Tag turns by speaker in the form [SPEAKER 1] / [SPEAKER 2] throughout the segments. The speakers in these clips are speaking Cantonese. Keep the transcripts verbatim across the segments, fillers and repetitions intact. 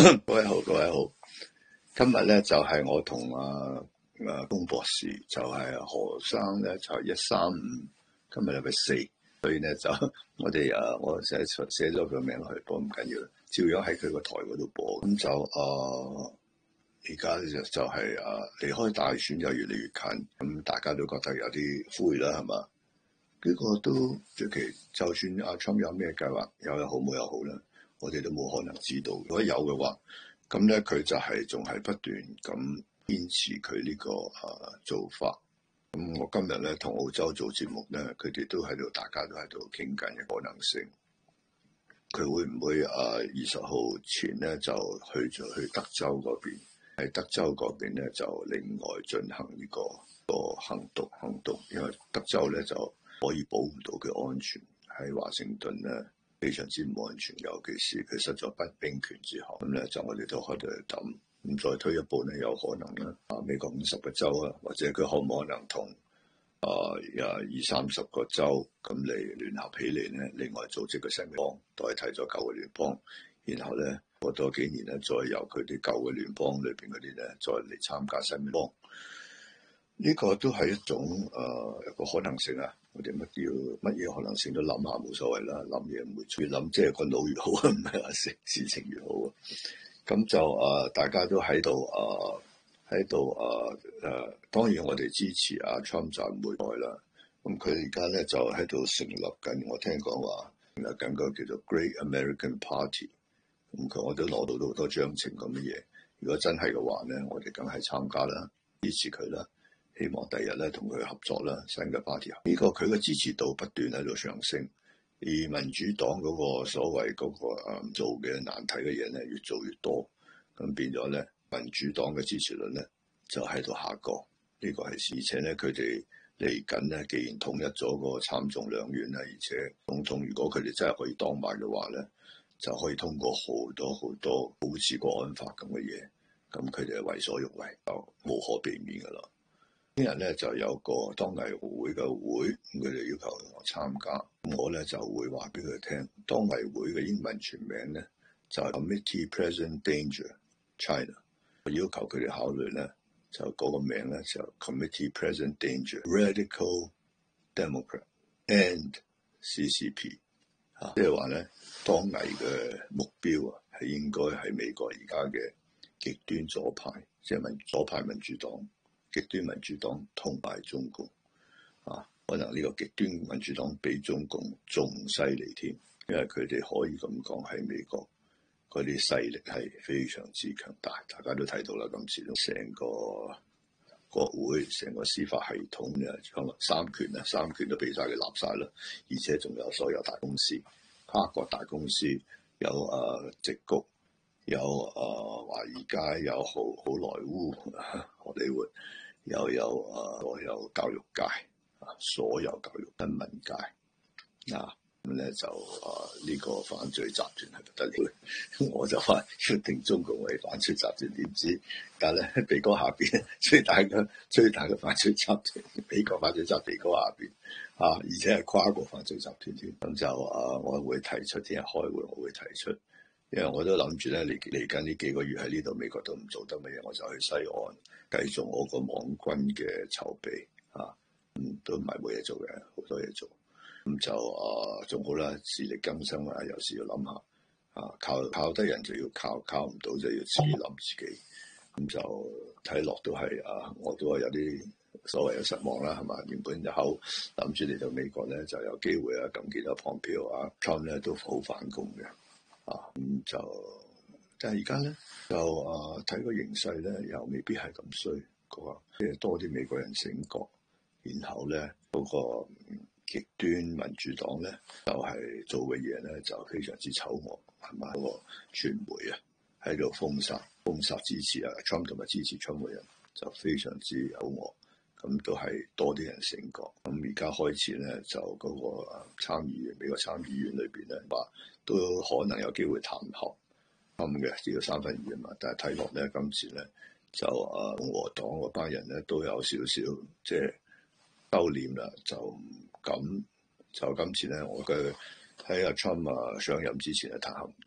[SPEAKER 1] 各位好，各位好。今日咧就係、是、我同阿阿龔博士，就係、是、何生咧，就係一三五。今日禮拜四，所以咧就我哋誒，我寫寫咗佢名落去播，唔緊要啦，照樣喺佢個台嗰度播。咁就誒，而家就就係誒離開大選就越嚟越近，咁大家都覺得有啲灰啦，係嘛？呢、這個都即係，就算阿 Trump 有咩計劃，有又好冇又好啦。我哋都冇可能知道，如果有嘅話，咁咧佢就係仲係不斷咁堅持佢呢、這個誒、啊、做法。咁我今日咧同澳洲做節目咧，佢哋都喺度，大家都喺度傾緊嘅可能性。佢會唔會誒二十號前咧就去咗去德州嗰邊？喺德州嗰邊咧就另外進行呢、這個、這個行動行動，因為德州咧就可以保護到佢安全。喺華盛頓咧，非常之唔安全，尤其是佢失咗筆兵權之後，咁咧就我哋都喺度諗，咁再推一步咧，有可能咧啊美國五十個州啊，或者佢可唔可能同啊二三十個州咁嚟聯合起嚟咧，另外組織個新邦代替咗舊嘅聯邦，然後咧過多幾年咧，再由佢哋舊嘅聯邦裏邊嗰啲咧，再嚟參加新邦。呢、這個都係一種誒、呃、一個可能性啊！我哋乜要乜嘢可能性都諗下冇所謂啦，諗嘢唔會越諗即係個腦越好啊，唔係話事事情越好啊。咁就誒、呃、大家都喺度誒喺度誒誒，當然我哋支持阿 Trump 就唔會改啦。咁佢而家咧就喺度成立緊，我聽講話成立緊個叫做 Great American Party。咁佢我都攞到好多章程咁嘅嘢。如果真係嘅話咧，我哋梗係參加啦，支持佢啦。希望第日咧同佢合作啦，新嘅 party 呢個佢嘅支持度不斷喺度上升，而民主黨嗰個所謂嗰、那個誒、嗯、做嘅難題嘅嘢咧越做越多，咁變咗咧民主黨嘅支持率咧就喺度下降，呢、這個係事。而且咧佢哋嚟緊咧，既然統一咗個參眾兩院啦，而且總統如果佢哋真係可以當埋嘅話咧，就可以通過好多好多好似國安法咁嘅嘢，咁佢哋係為所欲為，就無可避免噶啦。聽日咧就有個當藝會嘅會，咁佢哋要求我參加，咁我咧就會話俾佢聽，當藝會嘅英文全名咧就係 Committee President Danger China， 我要求佢哋考慮咧就嗰個名咧就 Committee President Danger Radical Democrat and C C P， 嚇，即係話咧當藝嘅目標啊係應該係美國而家嘅極端左派，即係民左派民主黨。極端民主黨同埋中共啊，可能呢個極端民主黨比中共仲犀利添，因為佢哋可以咁講喺美國嗰啲勢力係非常之強大，大家都睇到啦。今次成個國會、成個司法系統咧，可能三權啊，三權都俾晒佢立晒啦，而且仲有所有大公司、跨國大公司，有誒矽谷，有誒華爾街，有好好萊塢、荷里活。又有啊，所有教育界啊，所有教育新聞界啊，咁咧就啊呢、這個犯罪集團係不得了，我就話決定中共為犯罪集團，點知但係咧鼻哥下邊最大嘅最大嘅犯罪集團，美國犯罪集團鼻哥下邊啊，而且係跨國犯罪集團添，咁就啊我會提出聽日開會，我會提出。因為我都諗住咧嚟嚟緊呢幾個月喺呢度美國都唔做得乜嘢，我就去西岸繼續我個網軍嘅籌備啊，嗯都唔係冇嘢做嘅，好多嘢做，咁就啊仲好啦，自力更生啊，有時要諗下啊，靠靠得人就要靠，靠唔到就要自己諗自己，咁就睇落都係啊，我都係有啲所謂嘅失望啦，係嘛？原本就好諗住嚟到美國咧就有機會啊，咁見到蓬佩奧啊 Trump 咧都好反共嘅。啊，咁、嗯、就，但係而家咧就啊睇個形勢咧，又未必係咁衰，個即係多啲美國人醒覺，然後咧嗰、那個極端民主黨咧就係、是、做嘅嘢咧就非常之醜惡，係嘛？嗰、那個傳媒啊喺度封殺封殺支持啊 Trump 同埋支持 Trump 嘅人就非常之醜惡，咁都係多啲人醒覺。咁而家開始咧就嗰個參議員美國參議院裏邊咧話。都可能有機會彈劾咁嘅，只要三分二啊嘛。但係睇落咧，今次咧就啊共和黨嗰班人咧都有少少即係收斂啦，就唔敢就今次咧，我嘅喺阿 Trump 啊上任之前係彈劾唔到，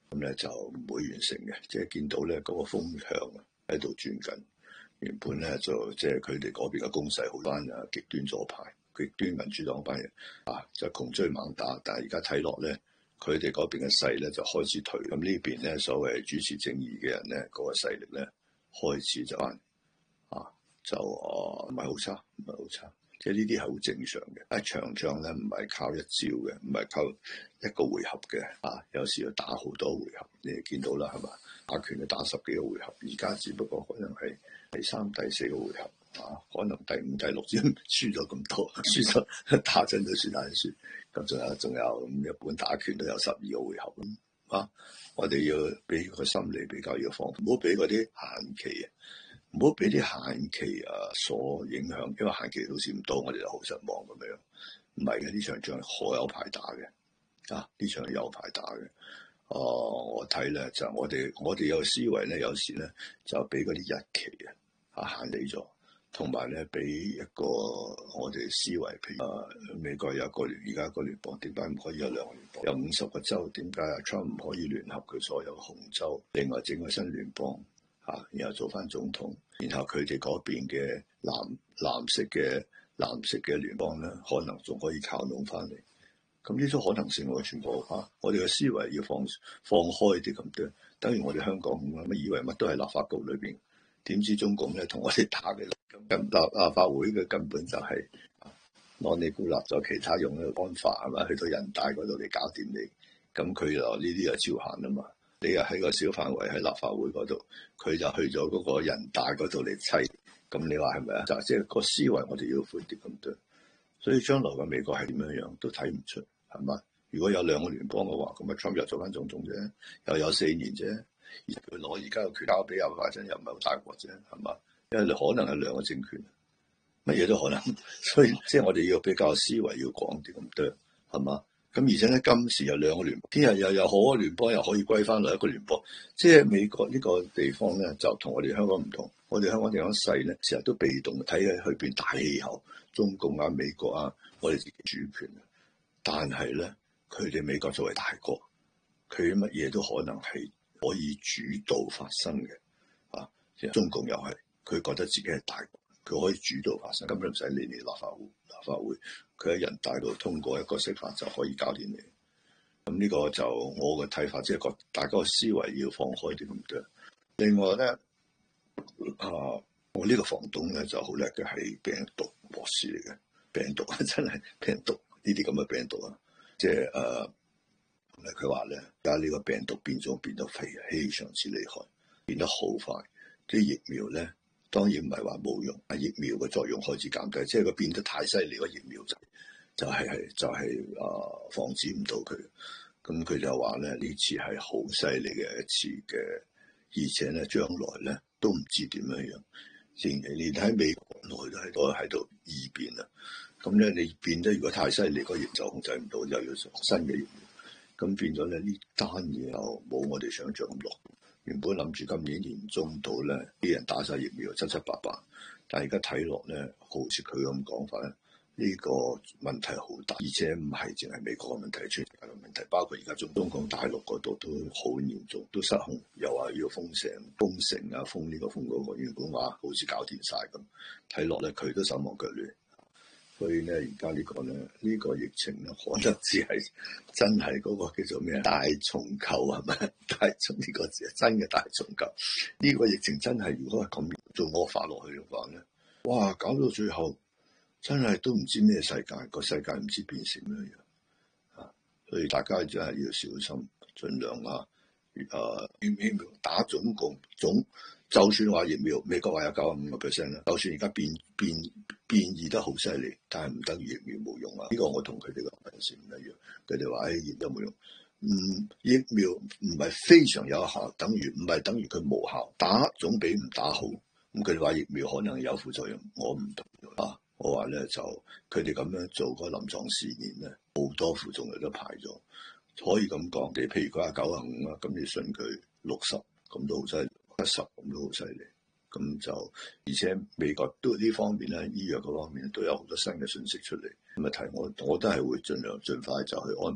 [SPEAKER 1] 咁咧就唔會完成嘅。即係見到咧嗰個風向喺度轉緊，原本咧就即係佢哋嗰邊嘅攻勢好班啊極端左派、極端民主黨班人啊就窮追猛打，但係而家睇落咧，佢哋嗰邊嘅勢咧就開始退，咁呢邊咧所謂主持正義嘅人咧嗰個勢力咧開始就翻啊就啊唔係好差，唔係好差。即係呢啲係好正常嘅，一場仗咧唔係靠一招嘅，唔係靠一個回合嘅，啊有時要打好多回合，你哋見到啦係嘛？打拳要打十幾個回合，而家只不過可能係第三、第四個回合，啊可能第五、第六先輸咗咁多，輸咗打真都輸難輸，咁仲有仲有咁日本打拳都有十二個回合啊！我哋要俾個心理比較要放，唔好俾嗰啲限期啊！唔好俾啲限期啊所影響，因為限期到時唔到，我哋就好失望咁樣。唔係嘅，呢場仗好有排打嘅，啊呢場有排打嘅。哦、呃，我睇咧就我哋我哋有思維咧，有時咧就俾嗰啲日期啊啊限死咗，同埋咧俾一個我哋思維，譬如啊美國有一個聯，而家個聯邦點解唔可以有兩個聯邦？有五十個州，點解啊 Trump 唔可以聯合佢所有紅州，另外整個新聯邦？啊，然後做翻總統，然後佢哋嗰邊嘅藍藍色嘅藍色嘅聯邦咧，可能仲可以靠攏翻嚟。咁呢種可能性我全部嚇、啊，我哋嘅思維要放放開啲咁多。等於我哋香港咁啊，乜以為乜都係立法局裏邊，點知中共咧同我哋打嘅咁立立法會嘅根本就係攞你孤立咗其他用嘅方法係嘛，去到人大嗰度嚟搞掂你，咁佢就呢啲就照行啊嘛。你又喺個小範圍喺立法會嗰度，佢就去咗嗰個人大嗰度嚟砌，咁你話係咪啊？就即係個思維，我哋要寬啲咁多。所以將來嘅美國係點樣樣都睇唔出，係嘛？如果有兩個聯邦嘅話，咁啊 Trump 又做翻總統啫，又有四年啫。而佢攞而家嘅權交俾阿拜登又唔係好大鑊啫，係嘛？因為你可能係兩個政權，乜嘢都可能。所以即係我哋要比較思維要廣啲咁多，係嘛？咁而且咧，今時有兩個聯邦，聽日又有好多聯邦又可以歸翻落一個聯邦。即係美國呢個地方咧，就同我哋香港唔同。我哋香港地方細咧，成日都被動睇喺去邊大氣候，中共啊、美國啊，我哋自己主權。但係咧，佢哋美國作為大國，佢乜嘢都可能係可以主導發生嘅。啊，中共又係佢覺得自己係大國，佢可以主導發生，根本唔使理你立法會。立法會佢喺人大度通過一個釋法就可以搞掂你。咁呢個就我嘅睇法，即係個大家個思維要放開啲咁多。另外咧，啊，我呢個房東咧就好叻嘅，係病毒博士嚟嘅。病毒啊，真係病毒呢啲咁嘅病毒啊，即係誒，佢話咧，而家呢個病毒變種變得非非常之厲害，變得好快。啲疫苗咧。當然唔係話冇用，疫苗嘅作用開始減低，即係佢變得太犀利，個疫苗就就係係就係啊防止唔到佢。咁佢就話咧，呢次係好犀利嘅一次嘅，而且咧將來咧都唔知點樣樣。正如你睇美國內都喺度喺度異變啦。咁咧你變得如果太犀利，個疫就控制唔到，又要新嘅疫苗。咁變咗咧呢單嘢又冇我哋想象咁落。原本諗住今年年中到咧，啲人打晒疫苗七七八八，但係而家睇落咧，好似佢咁講法咧，呢個問題好大，而且唔係淨係美國嘅問題，全世界嘅問題，包括而家中中國大陸嗰度都好嚴重，都失控，又話要封城、封城啊，封呢個封嗰個，原本話好似搞掂晒咁，睇落咧佢都手忙腳亂。所以咧，而家呢個咧，呢個疫情咧，可能只係真係嗰個叫做咩大重構係咪？大重呢個字係真嘅大重構。呢個疫情真係如果係咁做惡化落去嘅話咧，哇！搞到最後真係都唔知咩世界，個世界唔知變成咩樣啊！所以大家真係要小心，盡量啊，誒疫苗打總共總。就算話疫苗，美國話有九十五個 percent 啦。就算而家變變變異得好犀利，但係唔等於疫苗冇用啊！呢個我同佢哋嘅分析唔一樣。佢哋話誒疫苗冇用，嗯，疫苗唔係非常有效，等於唔係等於佢無效，打總比唔打好。咁佢哋話疫苗可能有副作用，我唔同啊。我話咧就佢哋咁樣做個臨床試驗咧，好多副作用都排咗。可以咁講，你譬如佢話九十五啊，咁你信佢六十，咁都好犀利。七十咁都好犀利，咁就而且美國都呢方面咧，醫藥嗰方面都有好多新嘅信息出嚟。咁啊睇我我都係會盡量盡快就去安排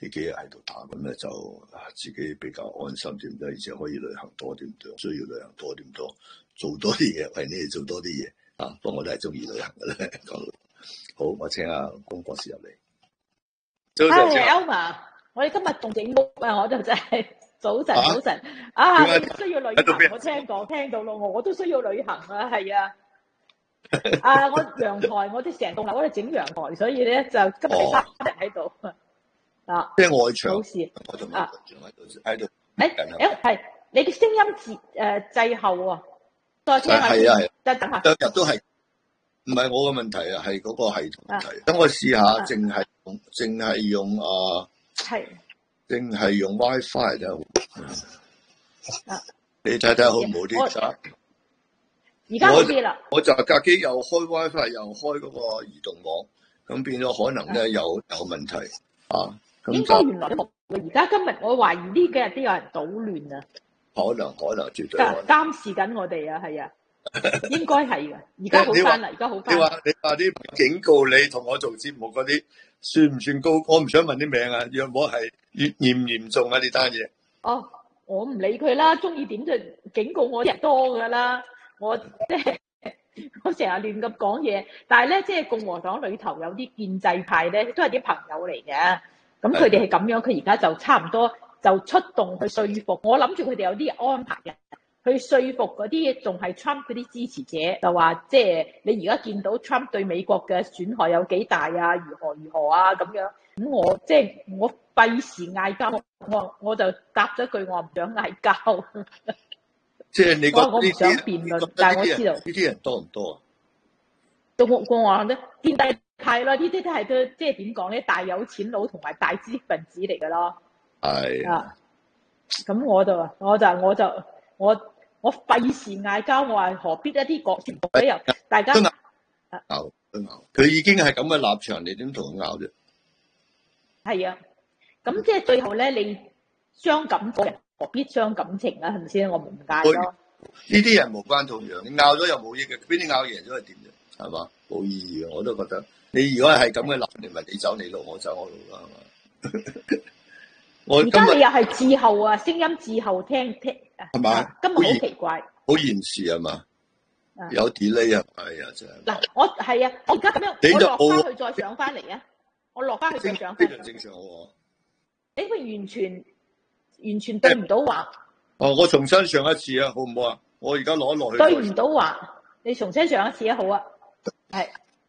[SPEAKER 1] 呢幾日喺度打，咁咧就自己比較安心啲啦，而且可以旅行多啲多，需要旅行多啲多，做多啲嘢，為你哋做多啲嘢啊！不過我都係中意旅行嘅咧。好，我請阿龔博士入嚟。早晨
[SPEAKER 2] Elma，我哋今日仲整屋啊！我就真係早晨，早晨啊！你需要旅行，我聽講聽到咯，我都需要旅行啊，係啊！啊，我陽台，我哋成棟樓我哋整陽台，所以咧就今日三日喺度啊。
[SPEAKER 1] 即係外牆，
[SPEAKER 2] 冇事
[SPEAKER 1] 我仲喺度喺度。
[SPEAKER 2] 誒誒，係你嘅聲音滯誒滯後啊！再聽下先，
[SPEAKER 1] 係啊係，
[SPEAKER 2] 再等下。
[SPEAKER 1] 兩日都係。唔係我嘅問題啊，係嗰個系統問題。等我試下，淨係用，淨係用啊，係，淨係用 WiFi 就，啊，你睇睇好唔好啲？
[SPEAKER 2] 而家好啲啦。
[SPEAKER 1] 我就架機又開 WiFi 又開嗰個移動網，咁變咗可能咧有有問題啊。
[SPEAKER 2] 應該原來都冇，而家今日我懷疑呢幾日都有人搗亂啊。
[SPEAKER 1] 可能可能絕對。
[SPEAKER 2] 監視緊我哋啊，係啊。應該係嘅，而家好翻啦，而家好翻。
[SPEAKER 1] 你話你話啲警告你同我做節目嗰啲算唔算高？我唔想問啲名啊，若果係越嚴唔嚴重啊呢單嘢。
[SPEAKER 2] 哦，我唔理佢啦，中意點就警告我人多噶啦。我即係我成日亂咁講嘢，但係咧即係共和黨裏頭有啲建制派咧，都係啲朋友嚟嘅。咁佢哋係咁樣，佢而家就差唔多就出動去說服。我諗住佢哋有啲安排嘅。去說服嗰啲仲係 Trump 嗰啲支持者，就話即係你而家見到 Trump 對美國嘅損害有幾大啊？如何如何啊？咁樣咁我即係、就是、我費事嗌交，我我就答咗句我唔想嗌交。
[SPEAKER 1] 即係你覺得
[SPEAKER 2] 我唔想辯論，但係我知道
[SPEAKER 1] 呢啲人多唔多啊？
[SPEAKER 2] 都我我話咧，建制派咯，呢啲都係都即係點講咧？大有錢佬同埋大知識分子嚟噶咯。
[SPEAKER 1] 係
[SPEAKER 2] 啊，咁我就我就我就。我我費事嗌交，我話何必一啲國全部都由大家
[SPEAKER 1] 拗都拗，佢已經係咁嘅立場，你點同佢拗啫？
[SPEAKER 2] 係啊，咁即係最後咧，你傷感情何必傷感情啊？係咪先？我唔解咯。
[SPEAKER 1] 呢啲人無關痛癢，你拗咗又冇益嘅，俾你拗贏咗係點啫？係嘛，冇意義嘅。我都覺得你如果係咁嘅立，你咪你走你路，我走我路啦，係嘛？
[SPEAKER 2] 而家你又係滯後啊，聲音滯後聽聽。
[SPEAKER 1] 係嘛？
[SPEAKER 2] 今日好奇怪，
[SPEAKER 1] 好延時係嘛？有 delay 啊！哎呀，真係嗱，
[SPEAKER 2] 我係啊，我而家咁樣，我落翻去再上翻嚟啊！我落翻去再上翻，
[SPEAKER 1] 非常正常喎。
[SPEAKER 2] 你佢完全完全對唔到話。
[SPEAKER 1] 哦，我重新上一次啊，好唔好啊？我而家攞落去。
[SPEAKER 2] 對唔到話，你重新上一次啊，好啊，係。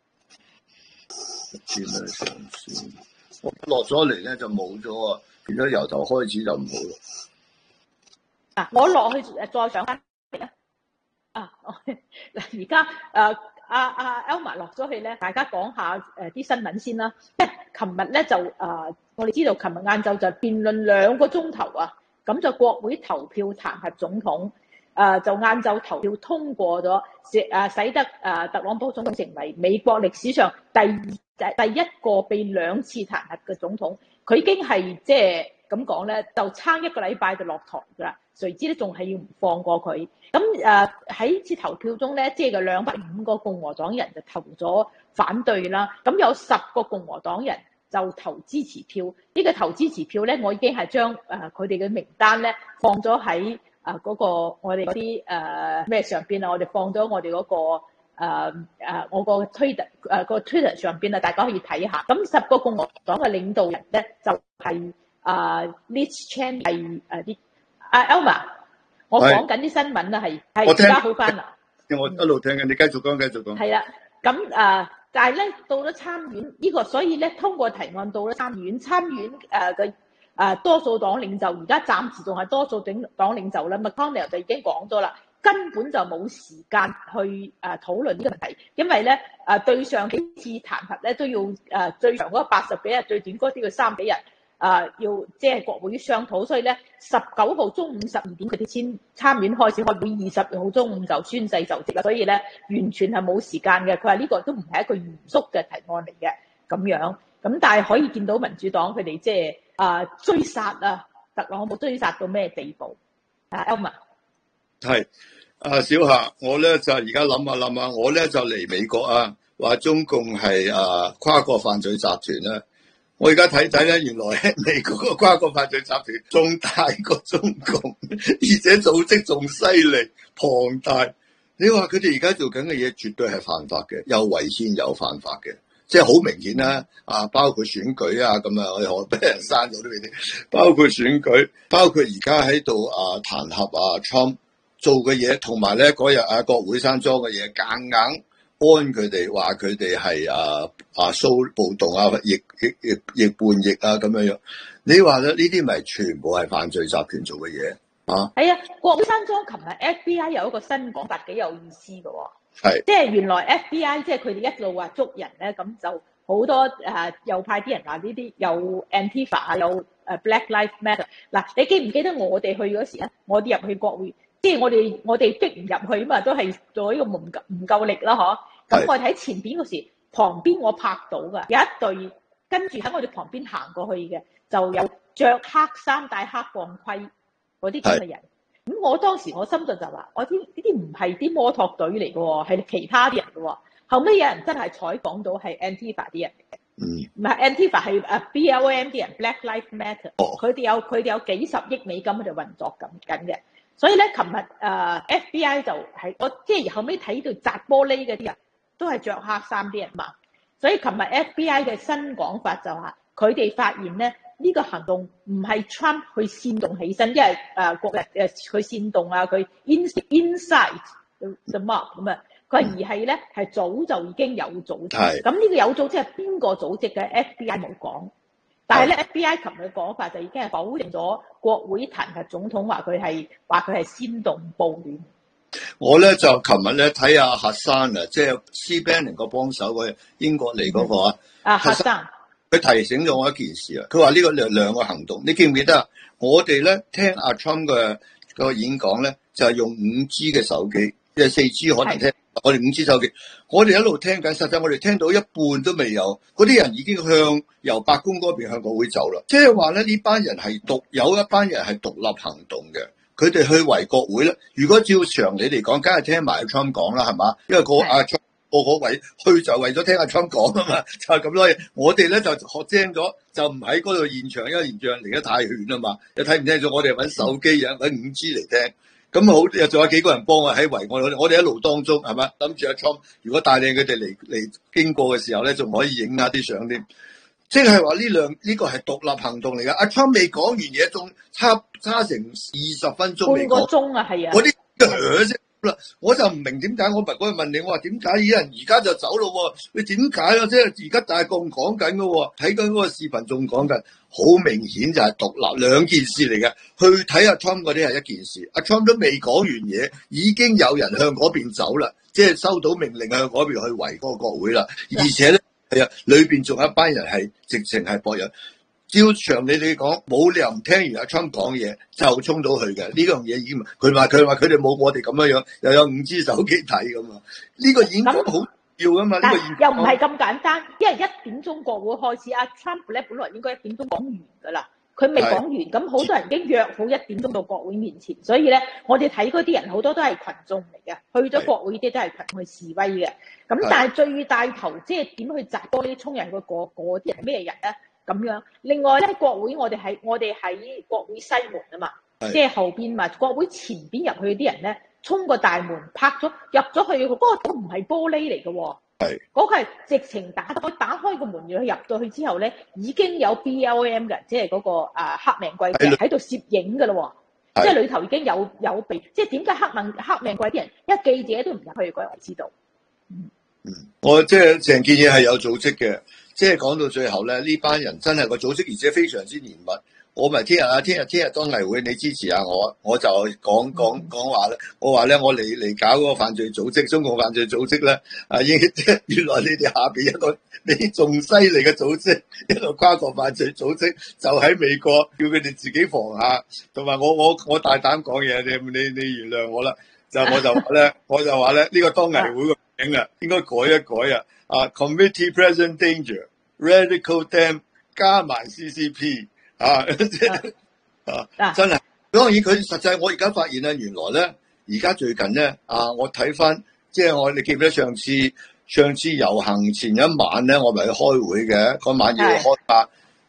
[SPEAKER 1] 先嚟上先，我落咗嚟咧就冇咗啊，變咗由頭開始就唔好咯。
[SPEAKER 2] 嗱，我落去誒，再上翻嚟啊！啊，嗱，而家誒阿阿 Elma 落咗去咧，大家講下誒啲新聞先啦。即係琴日咧就誒，我哋知道琴日晏晝就辯論兩個鐘頭啊，咁就國會投票彈劾總統，誒就晏晝投票通過咗，誒使得誒特朗普總統成為美國歷史上第第一個被兩次彈劾嘅總統。佢已經係即係咁講咧，就差一個禮拜就落台㗎啦。誰知咧仲係要唔放過佢？咁誒喺次投票中咧，即係個兩百五個共和黨人就投咗反對啦。咁有十個共和黨人就投支持票。呢、這個投支持票咧，我已經係將誒佢哋嘅名單咧放咗喺誒嗰個我哋嗰啲誒咩上邊啊。我哋放咗我哋嗰、那個誒誒、呃、我個 Twitter 誒個 Twitter 上邊啊，大家可以睇下。咁十個共和黨嘅領導人咧就係、是、誒 Liz Cheney 係誒啲。阿 Elma，我講緊啲新聞啦，係係而家好翻啦。
[SPEAKER 1] 我一路聽緊，你繼續講，繼續講。
[SPEAKER 2] 係啦，咁誒，但係咧到咗參院呢個，所以咧通過提案到咗參院，參院誒嘅誒多數黨領袖，而家暫時仲係多數黨黨領袖啦。McConnell 就已經講咗啦，根本就冇時間去誒討論呢個問題，因為咧誒對上幾次彈劾咧都要誒最長嗰八十幾日，最短嗰啲要三幾日。啊、呃，要即係國會商討，所以咧十九號中午十二點佢哋先參院開始開會，二十號中午就宣誓就職啦。所以咧完全係冇時間嘅。佢話呢個都唔係一個嚴肅嘅提案嚟嘅咁樣。咁但係可以見到民主黨佢哋即係啊追殺啊特朗普追殺到咩地步？啊 Elma
[SPEAKER 1] 係啊小夏，我咧就而家諗下諗下，我咧就嚟美國啊，話中共係啊跨國犯罪集團咧。 我而家睇睇咧，原來美國個跨國犯罪集團仲大過中共，而且組織仲犀利龐大。你話佢哋而家做緊嘅嘢絕對係犯法嘅，又違憲又犯法嘅，即係好明顯啦。啊，包括選舉啊，咁啊，我哋可俾人刪咗都未定。包括選舉，包括而家喺度啊彈劾啊 Trump 做嘅嘢，同埋咧嗰日啊國會山莊嘅嘢，夾硬安佢哋話佢哋係啊啊騷暴動啊，逆逆逆逆叛逆啊咁樣樣。你話咧呢啲咪全部係犯罪集團做嘅嘢？啊，
[SPEAKER 2] 係啊，國會山莊琴日 F B I 有一個新講法，幾有意思嘅喎。
[SPEAKER 1] 係，
[SPEAKER 2] 即係原來 F B I 即係佢哋一路話捉人咧，咁就好多誒右派啲人話呢啲有 Antifa 啊，有誒 Black Lives Matter。嗱，你記唔記得我哋去嗰時咧？我哋入去國會，即係我哋我哋逼唔入去啊嘛，都係做呢個唔夠唔夠力啦，嗬。咁我哋喺前邊嗰時，旁邊我拍到㗎，有一隊跟住喺我哋旁邊行過去嘅，就有着黑衫戴黑鋼盔嗰啲咁嘅人。咁我當時我心度就話：我啲呢啲唔係啲摩托隊嚟嘅喎，係其他啲人嘅喎。後尾有人真係採訪到係 Antifa 啲人嚟嘅，嗯，唔係 Antifa 係誒 B L M 啲人 ，Black Lives Matter。佢哋有佢哋有幾十億美金喺度運作緊緊嘅。所以咧，琴日誒 F B I 就係我即係後尾睇到砸玻璃嗰啲人都係着黑衫啲人嘛。所以琴日 F B I 嘅新講法就話，佢哋發現咧。呢、這個行動唔係 Trump 去煽動起身，因為誒國人誒佢煽動啊，佢 inside the mob 咁啊，佢而係咧係早就已經有組織。咁呢個有組織係邊個組織嘅 ？F B I 冇講，但係咧 F B I 琴日嘅講法就已經係否定咗國會彈劾總統話佢係話佢係煽動暴亂。
[SPEAKER 1] 我咧就琴日咧睇下核山啊，即係 C Bannon 個幫手嗰英國嚟嗰、那個啊，
[SPEAKER 2] 啊核山。
[SPEAKER 1] 佢提醒咗我一件事啊！佢話呢個兩兩個行動，你記唔記得啊？我哋咧聽阿 Trump 嘅個演講咧，就係、是、用五 G 嘅手機，即係四 G 可能聽。我哋五 G 手機，我哋一路聽緊，實際我哋聽到一半都未有，嗰啲人已經向由白宮嗰邊向國會走啦。即係話咧，呢班人係獨有一班人係獨立行動嘅，佢哋去圍國會咧。如果照常理嚟講，梗係聽埋阿 Trump 講啦，係嘛？因為個阿 Trump。個個為去就為咗聽阿 Trump 講啊嘛，就係咁多嘢。我哋咧就學精咗，就唔喺嗰度現場，因為現場離得太遠啊嘛，又睇唔聽咗。我哋揾手機啊，揾五 G 嚟聽。咁好，又仲有幾個人幫我喺圍我，我哋喺路當中係咪？諗住阿 Trump 如果帶領佢哋嚟嚟經過嘅時候咧，仲可以影下啲相添。即係話呢兩呢個係獨立行動嚟㗎。阿 Trump 未講完嘢，仲差差成二十分鐘未講。半個鐘啊，係啊。嗰啲啫。我就唔明點解，我咪嗰日問你，我話點解有人而家就走咯？你點解啊？即係而家大共講緊嘅，睇緊嗰個視頻仲講緊，好明顯就係獨立兩件事嚟嘅。去睇阿 Trump 嗰啲係一件事，阿 Trump 都未講完嘢，已經有人向嗰邊走啦，即係收到命令向嗰邊去圍嗰個國會啦。而且咧，係啊，裏邊仲有一班人係直情係博人。照常你哋講，冇理由唔聽完阿 Trump 講嘢就衝到去嘅。呢樣嘢已經佢話佢話佢哋冇我哋咁樣樣，又有五 G 手機睇噶嘛。呢、這個演講好要噶嘛。呢、這個
[SPEAKER 2] 又唔係咁簡單，因為一點鐘國會開始，阿 Trump 咧本來應該一點鐘講完噶啦，佢未講完，咁好多人已經約好一點鐘到國會面前，所以咧我哋睇嗰啲人好多都係群眾嚟嘅，去咗國會啲都係群眾去示威嘅。咁但係最帶頭即係點去砸玻璃衝人嗰嗰啲人係咩人咧？咁樣，另外咧，國會我哋喺我哋喺國會西門啊嘛，即係後邊嘛。國會前邊入去啲人咧，衝個大門拍咗入咗去，嗰、嗰個都唔係玻璃嚟嘅喎，係嗰、嗰個係直情打開打開個門，入到去之後咧，已經有 B L M 嘅，即係嗰個啊黑命貴啲人喺度攝影㗎咯喎，即係裏頭已經有有被，即係點解黑命黑命貴啲人一記者都唔入去嗰日我知道。嗯，
[SPEAKER 1] 嗯我即係成件嘢係有組織嘅。即係講到最後咧，呢班人真係個組織，而且非常之嚴密。我咪聽日啊，聽日聽日當例會，你支持下我，我就講講講話咧。我話咧，我嚟嚟搞嗰個犯罪組織，中共犯罪組織咧，啊，應即係原來你哋下邊一個你仲犀利嘅組織，一個跨國犯罪組織，就喺美國，叫佢哋自己防下。同埋我我我大膽講嘢，你你你原諒我啦。就我就話咧，我就話咧，呢、呢個當例會個名啊，應該改一改啊。啊 ，Committee Present Danger Radical Dem 加埋 C C P 啊，啊，真係當然佢實際我而家發現咧，原來咧而家最近咧啊，我睇翻即係我你記唔記得上次上次遊行前一晚咧，我咪去開會嘅，嗰晚要開法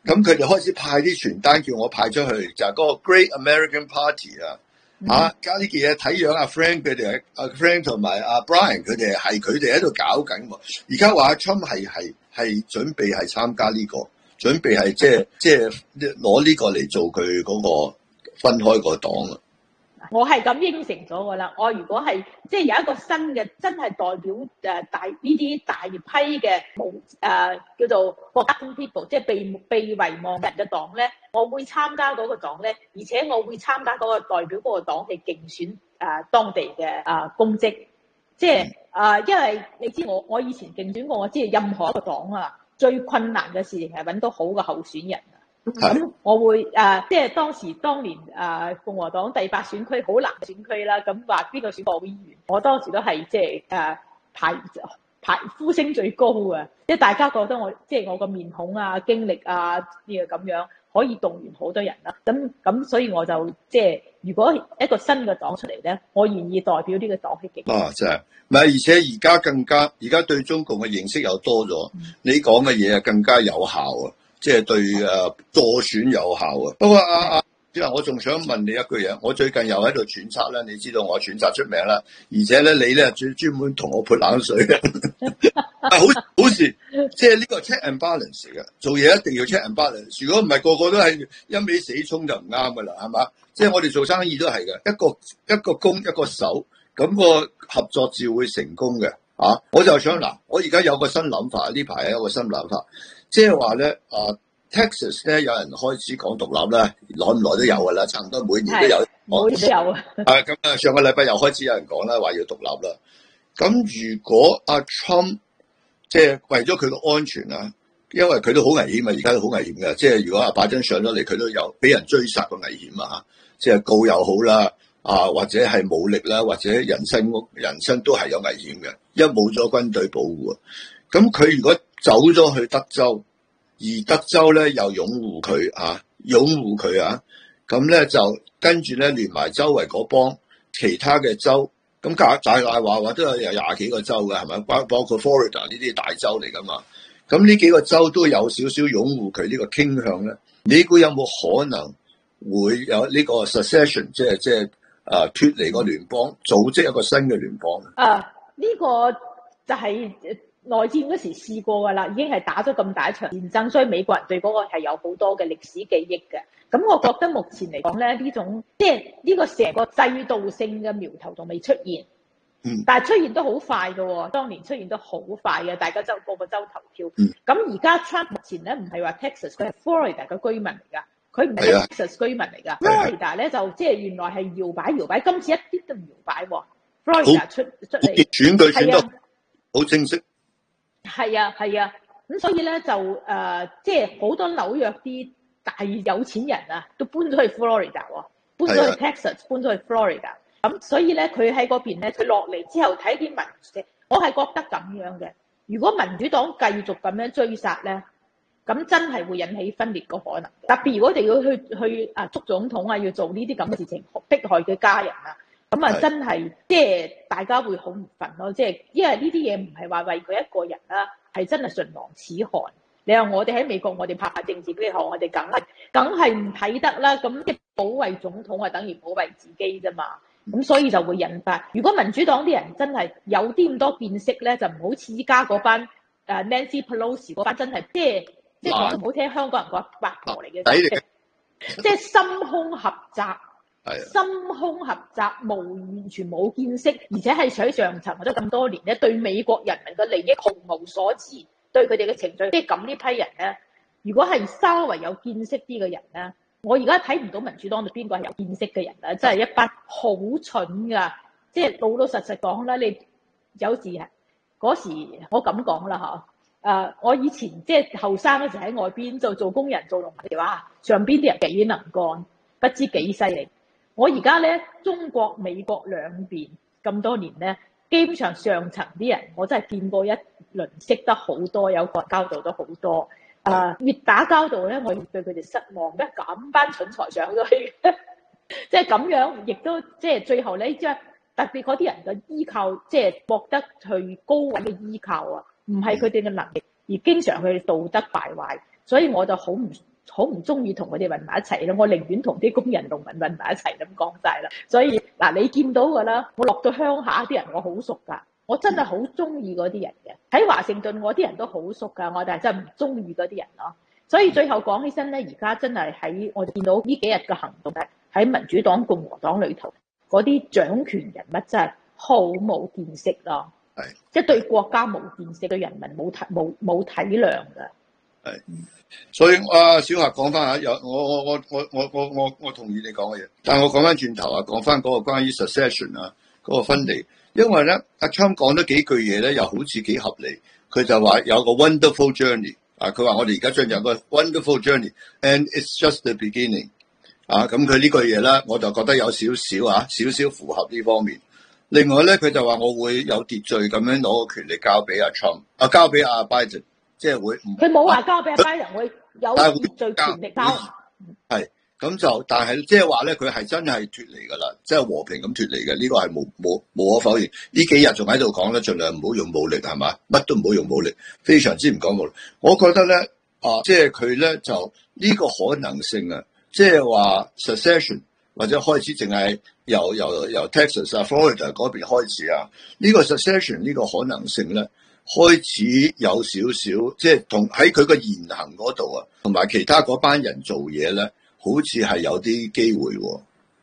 [SPEAKER 1] 咁佢哋開始派啲傳單叫我派出去，就係、是、嗰個 Great American Party 啊，嚇、啊、加呢件嘢睇樣阿 Frank 佢哋，阿 Frank 同埋阿 Brian 佢哋係佢哋喺度搞緊喎。而家話阿 Trump 係係係準備係參加呢、這個，準備係即係即係攞呢個嚟做佢嗰個分開個黨啊。
[SPEAKER 2] 我係咁應承咗噶啦。我如果係即係有一個新嘅真係代表誒大呢啲大批嘅無誒叫做 forgotten people， 即係被被遺忘人嘅黨咧，我會參加嗰個黨咧，而且我會參加嗰個代表嗰個黨去競選誒、呃、當地嘅誒、呃、公職。即係誒、呃，因為你知我我以前競選過，我知道任何一個黨啊，最困難嘅事情係揾到好嘅候選人。咁我會誒、呃，即係當時當年誒、呃、共和黨第八選區好難選區啦，咁話邊個選過議員？我當時都係即係誒排排呼聲最高嘅，即係大家覺得我即係我個面孔啊、經歷啊呢個咁樣可以動員好多人啦。咁咁所以我就即係如果一個新嘅黨出嚟咧，我願意代表呢個黨去競選。
[SPEAKER 1] 啊，真係唔係？而且而家更加而家對中共嘅認識又多咗，嗯、你講嘅嘢啊更加有效啊！即係對誒助選有效啊！不過啊啊，即係我仲想問你一句嘢，我最近又喺度揣測咧，你知道我揣測出名啦，而且咧你咧專專門同我潑冷水嘅，好好事，即係呢個 check and balance 嘅，做嘢一定要 check and balance。如果唔係個個都係一味死衝就唔啱噶啦，係嘛？即係我哋做生意都係嘅，一個一個攻一個守，咁個合作至會成功嘅啊！我就想嗱，我而家有個新諗法，呢排有個新諗法。即係話咧，啊 Texas 咧有人開始講獨立啦，耐唔耐都有噶啦，差唔多每年都有，
[SPEAKER 2] 每年都有啊。
[SPEAKER 1] 啊咁啊，上個禮拜又開始有人講啦，話要獨立啦。咁如果阿 Trump 即係為咗佢個安全啊，因為佢都好危險啊，而家都好危險嘅。即係如果阿拜登上咗嚟，佢都有俾人追殺個危險啊嚇。即係告又好啦，啊或者係武力啦，或者人身人身都係有危險嘅。一冇咗軍隊保護啊，咁佢如果走咗去德州，而德州咧又擁護佢啊，擁護佢啊，咁咧就跟住咧連埋周圍嗰幫其他嘅州，咁大大大話話都有有廿幾個州嘅係咪？包包括 Florida 呢啲大州嚟噶嘛？咁呢幾個州都有少少擁護佢呢個傾向咧。你估有冇可能會有呢個 secession， 即係即係啊脫離個聯邦，組織一個新嘅聯邦咧？
[SPEAKER 2] 啊，呢、這個就係、是。內戰嗰時試過㗎啦，已經係打咗咁大一場戰爭，所以美國人對嗰個係有好多嘅歷史記憶嘅。咁我覺得目前嚟講咧，呢種即係呢個成個制度性嘅苗頭仲未出現，嗯，但係出現得好快嘅喎，當年出現得好快嘅，大家州個個州投票。咁而家 Trump 目前咧唔係話 Texas， 佢係 Florida 嘅居民嚟㗎，佢唔係 Texas 居民嚟㗎。Florida 咧就即係原來係搖擺搖擺，今次一啲都唔搖擺喎。Florida 出出嚟
[SPEAKER 1] 選舉選得好正式。
[SPEAKER 2] 係啊係啊，咁所以咧就誒，即係好多紐約啲大有錢人啊，都搬咗去 Florida 喎，搬咗去 Texas，搬咗去 Florida。咁所以咧，佢喺嗰邊咧，佢落嚟之後睇啲民情，我係覺得咁樣嘅。如果民主黨繼續咁樣追殺咧，咁真係會引起分裂嘅可能。特別如果我哋要去去啊捉總統啊，要做呢啲咁嘅事情，迫害佢家人啊。咁啊，真係即係大家會好唔憤咯，即係因為呢啲嘢唔係話為佢一個人啦，係真係唇亡齒寒。你話我哋喺美國，我哋拍下政治俾你看，我哋梗係梗係唔睇得啦。咁即係保衞總統啊，等於保衞自己啫嘛。咁所以就會引發。如果民主黨啲人真係有啲咁多見識咧，就唔好似依家嗰班誒 Nancy Pelosi 嗰班真係即係即係講唔好聽，香港人講八婆嚟嘅，即係心胸狹窄。心胸狹窄，無完全冇見識，而且係喺上層或者咁多年咧，對美國人民嘅利益毫無所知，對佢哋嘅情緒，即係咁呢批人咧。如果係稍為有見識啲嘅人咧，我而家睇唔到民主黨度邊個係有見識嘅人啦，真係一班好蠢噶，即係老老實實講啦。你有時嗰時我咁講啦嚇，誒，我以前即係後生嗰時喺外邊就做工人做農民嘅話，上邊啲人幾能幹，不知幾犀利。我而家咧，中國美國兩邊咁多年咧，基本上上層啲人，我真係見過一輪，識得好多，有個交道都好多。誒、呃，越打交道咧，我越對佢哋失望。咩咁班蠢材上咗去，即係咁樣，亦都即係最後咧，即係特別嗰啲人嘅依靠，即係獲得去高位嘅依靠啊，唔係佢哋嘅能力，而經常佢哋道德敗壞，所以我就好唔好唔中意同佢哋混埋一齊咯，我寧願同啲工人農民混埋一齊咁講晒啦。所以嗱，你見到㗎啦，我落到鄉下啲人我好熟㗎，我真係好中意嗰啲人嘅。喺華盛頓我啲人都好熟㗎，我但係真係唔中意嗰啲人咯。所以最後講起身咧，而家真係喺我哋見到呢幾日嘅行動咧，喺民主黨、共和黨裏頭嗰啲掌權人物真係好冇見識咯，係即係對國家冇見識，對人民冇體冇冇體諒㗎。
[SPEAKER 1] 係，所以啊，小夏講翻下，有我我我我我我我我同意你講嘅嘢，但係我講翻轉頭啊，講翻嗰個關於 succession 啊嗰個分離，因為咧阿 Trump 講咗幾句嘢咧，又好似幾合理，佢就話有個 wonderful journey 啊，佢話我哋而家進入個 wonderful journey，and it's just the beginning 啊，咁佢呢句嘢咧，我就覺得有少少啊，少少符合呢方面。另外咧，佢就話我會有秩序咁樣攞個權力交俾阿 Trump， 啊交俾阿 Biden。即係會，
[SPEAKER 2] 佢冇話交俾阿拜登，會有秩序權力交。
[SPEAKER 1] 係咁就，但係即係話咧，佢係真係脫離㗎啦，即係和平咁脫離嘅。呢個係冇冇無可否認。呢幾日仲喺度講咧，盡量唔好用武力係嘛，乜都唔好用武力，非常之唔講武力。我覺得咧，啊，即係佢咧就呢個可能性啊，即係話 secession 或者開始淨係由由由 Texas 啊 Florida 嗰邊開始啊，呢個 secession 呢個可能性咧。開始有少少，即係同喺佢個言行嗰度啊，同埋其他嗰班人做嘢咧，好似係有啲機會喎。誒、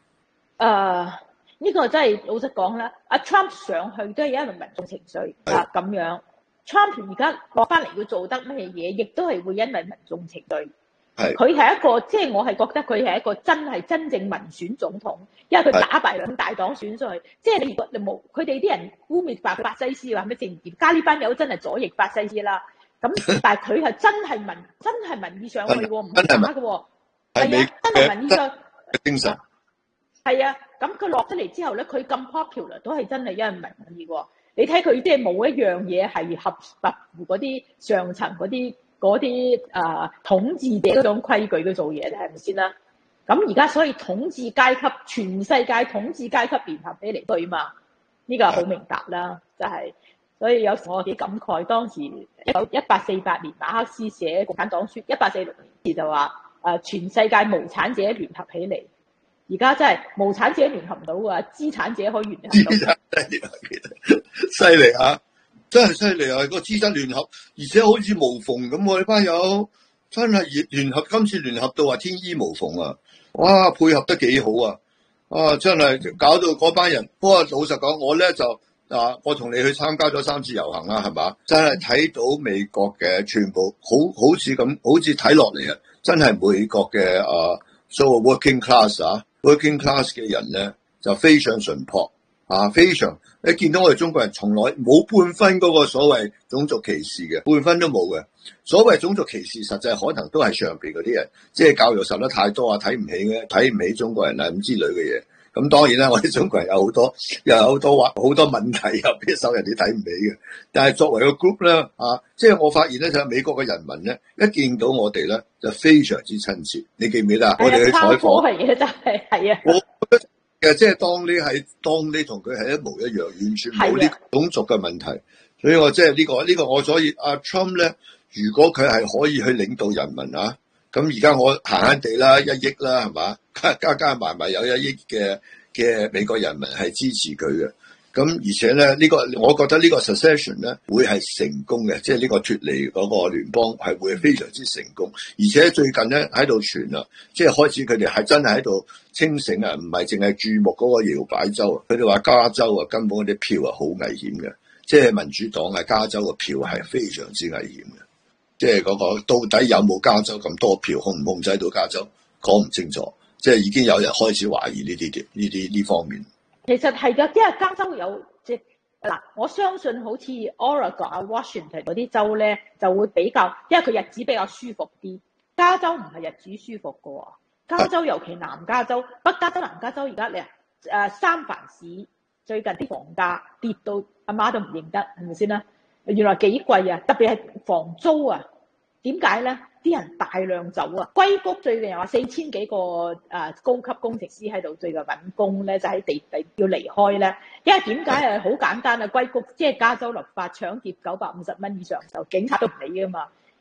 [SPEAKER 2] uh, 呢個真係老實講啦，阿 Trump 上去都係因為民眾情緒啊咁樣。Trump 而家落翻嚟要做得咩嘢，亦都係會因為民眾情緒。係佢係一個，即係我係覺得佢係一個真係真正民選總統，因為佢打敗兩大黨選上去。即係你如果你冇佢哋啲人污蔑法法西斯話咩政治家呢班友真係左翼法西斯啦。咁但係佢係真係民真係民意上去喎，唔係假嘅喎。係啊，真係民意上精神。係啊，咁佢落得嚟之後咧，佢咁 popular 都係真係因為民意喎。你睇佢即係冇一樣嘢係合合乎嗰啲上層嗰啲。嗰啲誒統治者嗰種規矩去做嘢咧，係咪先啦？咁而家所以統治階級，全世界統治階級聯合起嚟對嘛？呢、這個好明白啦，就係、是、所以有時我幾感慨，當時一八四八年馬克思寫共產黨書，一八四六年時就話誒全世界無產者聯合起嚟，而家真係無產者聯合唔到啊，資產者可以聯合到。資產聯合起嚟，
[SPEAKER 1] 犀利啊！真係犀利啊！個資產聯合，而且好似無縫咁喎，呢班友真係聯合，今次聯合到話天衣無縫啊！哇，配合得幾好啊！啊，真係搞到嗰班人。不過老實講，我咧就啊，我同你去參加咗三次遊行啦，係嘛？真係睇到美國嘅全部好好似咁，好似睇落嚟啊，真係美國嘅啊，所謂 working class 啊 ，working class 嘅人咧就非常淳樸。啊，非常！你見到我哋中國人從來冇半分嗰個所謂種族歧視嘅，半分都冇嘅。所謂種族歧視，實際可能都係上邊嗰啲人，即係教育受得太多啊，睇唔起嘅，睇唔起中國人啊咁之類嘅嘢。咁當然啦，我哋中國人有好多，又有好多話好多問題，又必受人哋睇唔起嘅。但係作為個 group 咧，啊，即係我發現咧，就係美國嘅人民咧，一見到我哋咧，就非常之親切。你記唔記得啊？我哋去採訪
[SPEAKER 2] 係嘅，真係係啊。
[SPEAKER 1] 嘅即係當你係當你同佢係一模一樣，完全冇呢種族嘅問題，所以我即係呢個呢、呢個我所以阿 Trump 咧，如果佢係可以去領導人民啊，咁而家我閒閒地啦，一億啦係嘛，加加埋埋有一億嘅嘅美國人民係支持佢嘅。咁而且咧，呢、呢個我覺得呢個 secession 咧會係成功嘅，即係呢個脫離嗰個聯邦係會非常之成功。而且最近咧喺度傳啦，即係開始佢哋係真係喺度清醒啊，唔係淨係注目嗰個搖擺州啊。佢哋話加州啊，根本嗰啲票啊好危險嘅，即係民主黨啊加州嘅票係非常之危險嘅。即係嗰個到底有冇加州咁多票控唔控制到加州，講唔清楚。即係已經有人開始懷疑呢啲嘅呢啲呢方面。
[SPEAKER 2] 其實係㗎，因為加州有即係嗱，我相信好似 Oregon 啊、Washington 嗰啲州咧，就會比較，因為佢日子比較舒服啲。加州唔係日子舒服㗎喎，加州尤其南加州、北加州、南加州而家你誒三藩市最近啲房價跌到阿媽都唔認得，係咪先啦？原來幾貴啊！特別係房租啊，點解咧？啲人大量走啊！硅谷最近又話四千幾個誒高級工程師喺度最近揾工咧，就喺地地要離開咧。因為點解啊？好簡單啊！硅谷即係加州立法搶劫九百五十蚊以上就警察都唔理噶嘛。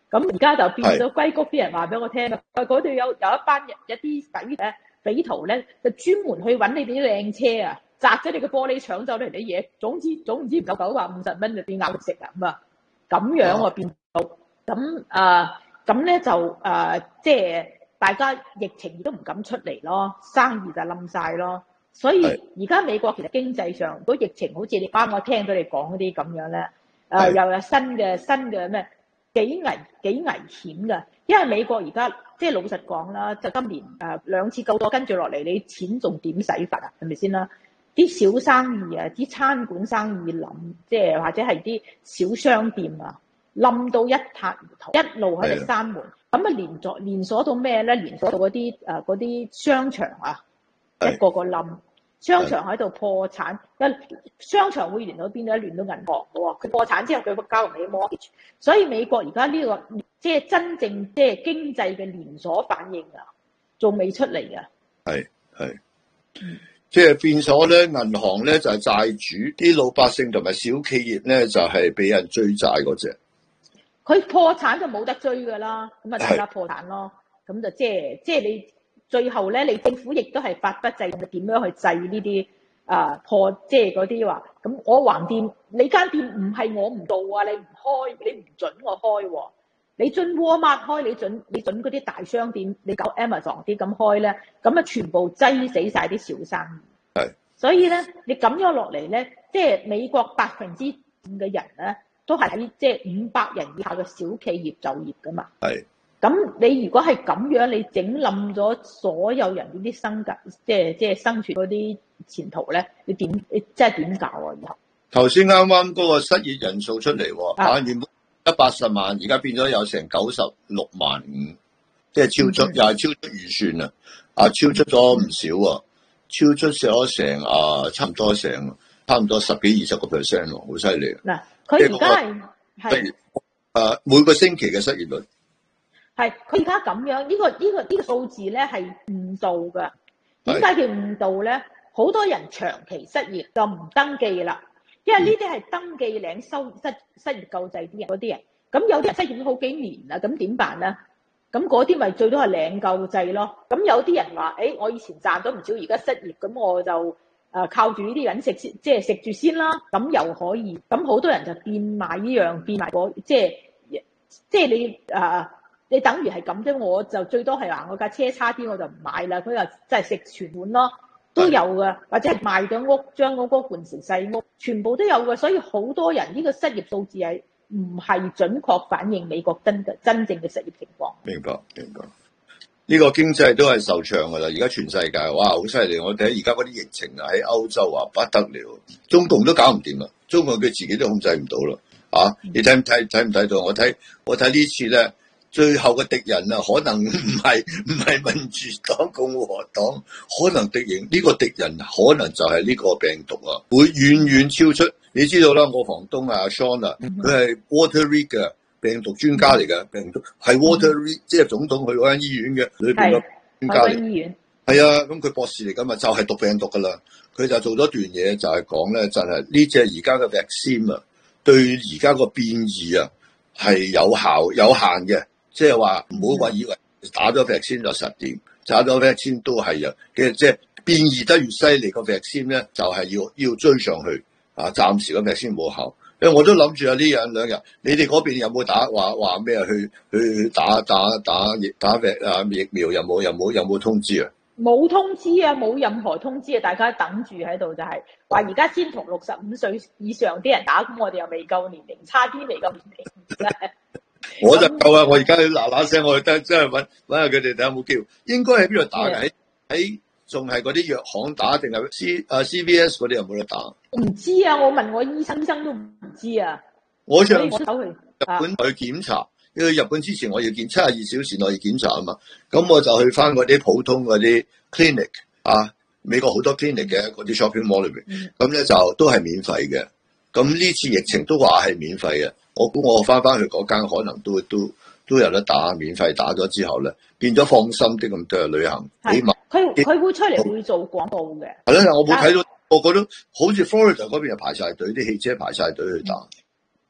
[SPEAKER 2] 咁而家就變咗硅谷，啲人話俾我聽啊，嗰度有有一班人一啲匪誒匪徒咧，就專門去揾你哋啲靚車啊，砸咗你個玻璃搶走你哋啲嘢，總之總之唔夠九百五十蚊就變咬食啊咁啊，咁樣啊變到咁啊，咁咧就誒即係大家疫情亦都唔敢出嚟咯，生意就冧晒咯。所以而家美國其實經濟上，如果疫情好似你啱我聽到你講嗰啲咁樣咧，誒又有新嘅新嘅咩？幾危幾危險㗎，因為美國而家即係老實講啦，就今年誒兩次救咗，跟住落嚟你錢仲點使法啊？係咪先啦？啲小生意啊，啲餐館生意冧，即係或者係啲小商店啊，冧到一塌糊塗，一路喺度閂門。咁啊連鎖連鎖到咩咧？連鎖到嗰啲誒嗰啲商場啊，一個個冧。商場喺度破產，商場會連到邊咧？連到銀行嘅喎，佢破產之後佢交唔起 mortgage，所以美國而家呢個即係真正即係經濟嘅連鎖反應啊，仲未出嚟啊！
[SPEAKER 1] 係係，即係變咗咧，銀行咧就係債主，啲老百姓同埋小企業咧就係俾人追債嗰隻。
[SPEAKER 2] 佢破產就冇得追㗎啦，咁啊大家破產咯，咁就即係即係你。最後咧，你政府亦都係法不制用，點樣去制呢啲啊破，即係嗰啲話咁我橫掂，你間店唔係我唔到啊，你唔開，你唔準我開喎、啊，你準 Walmart 開，你準你準嗰啲大商店，你搞 Amazon 啲咁開咧，咁啊全部擠死晒啲小生意。係，所以咧，你咁樣落嚟咧，即係美國百分之五嘅人咧，都係喺即係五百人以下嘅小企業就業噶嘛。係。咁你如果係咁樣，你整冧咗所有人呢啲生計，即係即係生存嗰啲前途咧，你點你即係點搞啊？以後
[SPEAKER 1] 頭先啱啱嗰個失業人數出嚟，啊原本一百十萬，而家變咗有成九十六萬五，即係超出，又係超出預算啊！啊，超出咗唔少啊，超出咗成啊，差唔多成，差唔多十幾二十個 percent 喎，好犀利啊！
[SPEAKER 2] 嗱，佢而家係係
[SPEAKER 1] 誒每個星期嘅失業率。
[SPEAKER 2] 係，佢而家咁樣，呢、這個呢、這個呢、這個數字咧係誤導㗎。點解叫誤導咧？好多人長期失業就唔登記啦，因為呢啲係登記領收失失業救濟啲人嗰啲人。咁有啲人失業咗好幾年啦，咁點辦咧？咁嗰啲咪最多係領救濟咯。咁有啲人話，誒、欸，我以前賺咗唔少，而家失業，咁我就誒靠住呢啲人食先，即係食住先啦。咁又可以，咁好多人就變賣呢樣，變賣嗰，即係即係你誒。呃你等於係咁啫，我就最多係話我架車差啲，我就唔買啦。佢又真係食全碗咯，都有嘅，或者係賣咗屋，將嗰個換成細屋，全部都有嘅。所以好多人呢個失業數字係唔係準確反映美國真嘅真正嘅失業情況。明白，明白。呢個經濟都係受創㗎啦，而家全世界哇好犀利！我睇而家嗰啲疫情啊，喺歐洲啊不得了，中共都搞唔掂啦，中共佢自己都控制唔到啦。啊，你睇唔睇睇唔睇到？我睇我睇呢次咧。最後嘅敵人啊，可能唔係唔係民主黨、共和黨，可能敵人呢、這個敵人可能就係呢個病毒啊，會遠遠超出。你知道啦，我房東啊 Sean 啊，佢係 Walter Reed 嘅病毒專家嚟嘅，病毒係 Walter Reed，即係總統去嗰間醫院嘅裏邊嘅專家嚟。醫院係啊，咁佢博士嚟噶嘛，就係、是、讀病毒噶啦。佢就做咗段嘢，就係講咧，就係呢隻而家嘅 vaccine 啊，對而家個變異啊係有效有限嘅。即係話唔好話以為打咗 vaccine 就實掂，打咗 vaccine 都係啊。其實即係變異得越犀利個 vaccine 咧，就係要要追上去啊。暫時個 vaccine 冇效，因為我都諗住啊呢兩兩日，你哋嗰邊有冇打話話咩去去打打打疫打啊疫苗有冇有冇有冇通知啊？冇通知啊，冇任何通知啊，大家等住喺度就係話而家先同六十五歲以上啲人打，咁我哋又未夠年齡，差啲未夠年齡。我就夠啦！我而家嗱嗱聲，我去得真係揾揾下佢哋睇下有冇機會。應該喺邊度打嘅？喺喺仲係嗰啲藥行打定係 C 啊 C V S 嗰啲有冇得打？唔知啊！我問我醫生，醫生都唔知啊。我上次去日本去檢查，因為日本之前我要見七十二小時內要檢查啊嘛。咁我就去翻嗰啲普通嗰啲 clinic 啊，美國好多 clinic 嘅嗰啲 shopping mall 裏邊，咁咧就都係免費嘅。咁呢次疫情都話係免費嘅。我估我翻翻去嗰間可能都都都有得打，免費打咗之後咧，變咗放心啲咁多旅行，起碼佢佢會出嚟會做廣告嘅。係咯，我冇睇到，我覺得好似 Florida 嗰邊又排晒隊，啲汽車排晒隊去打。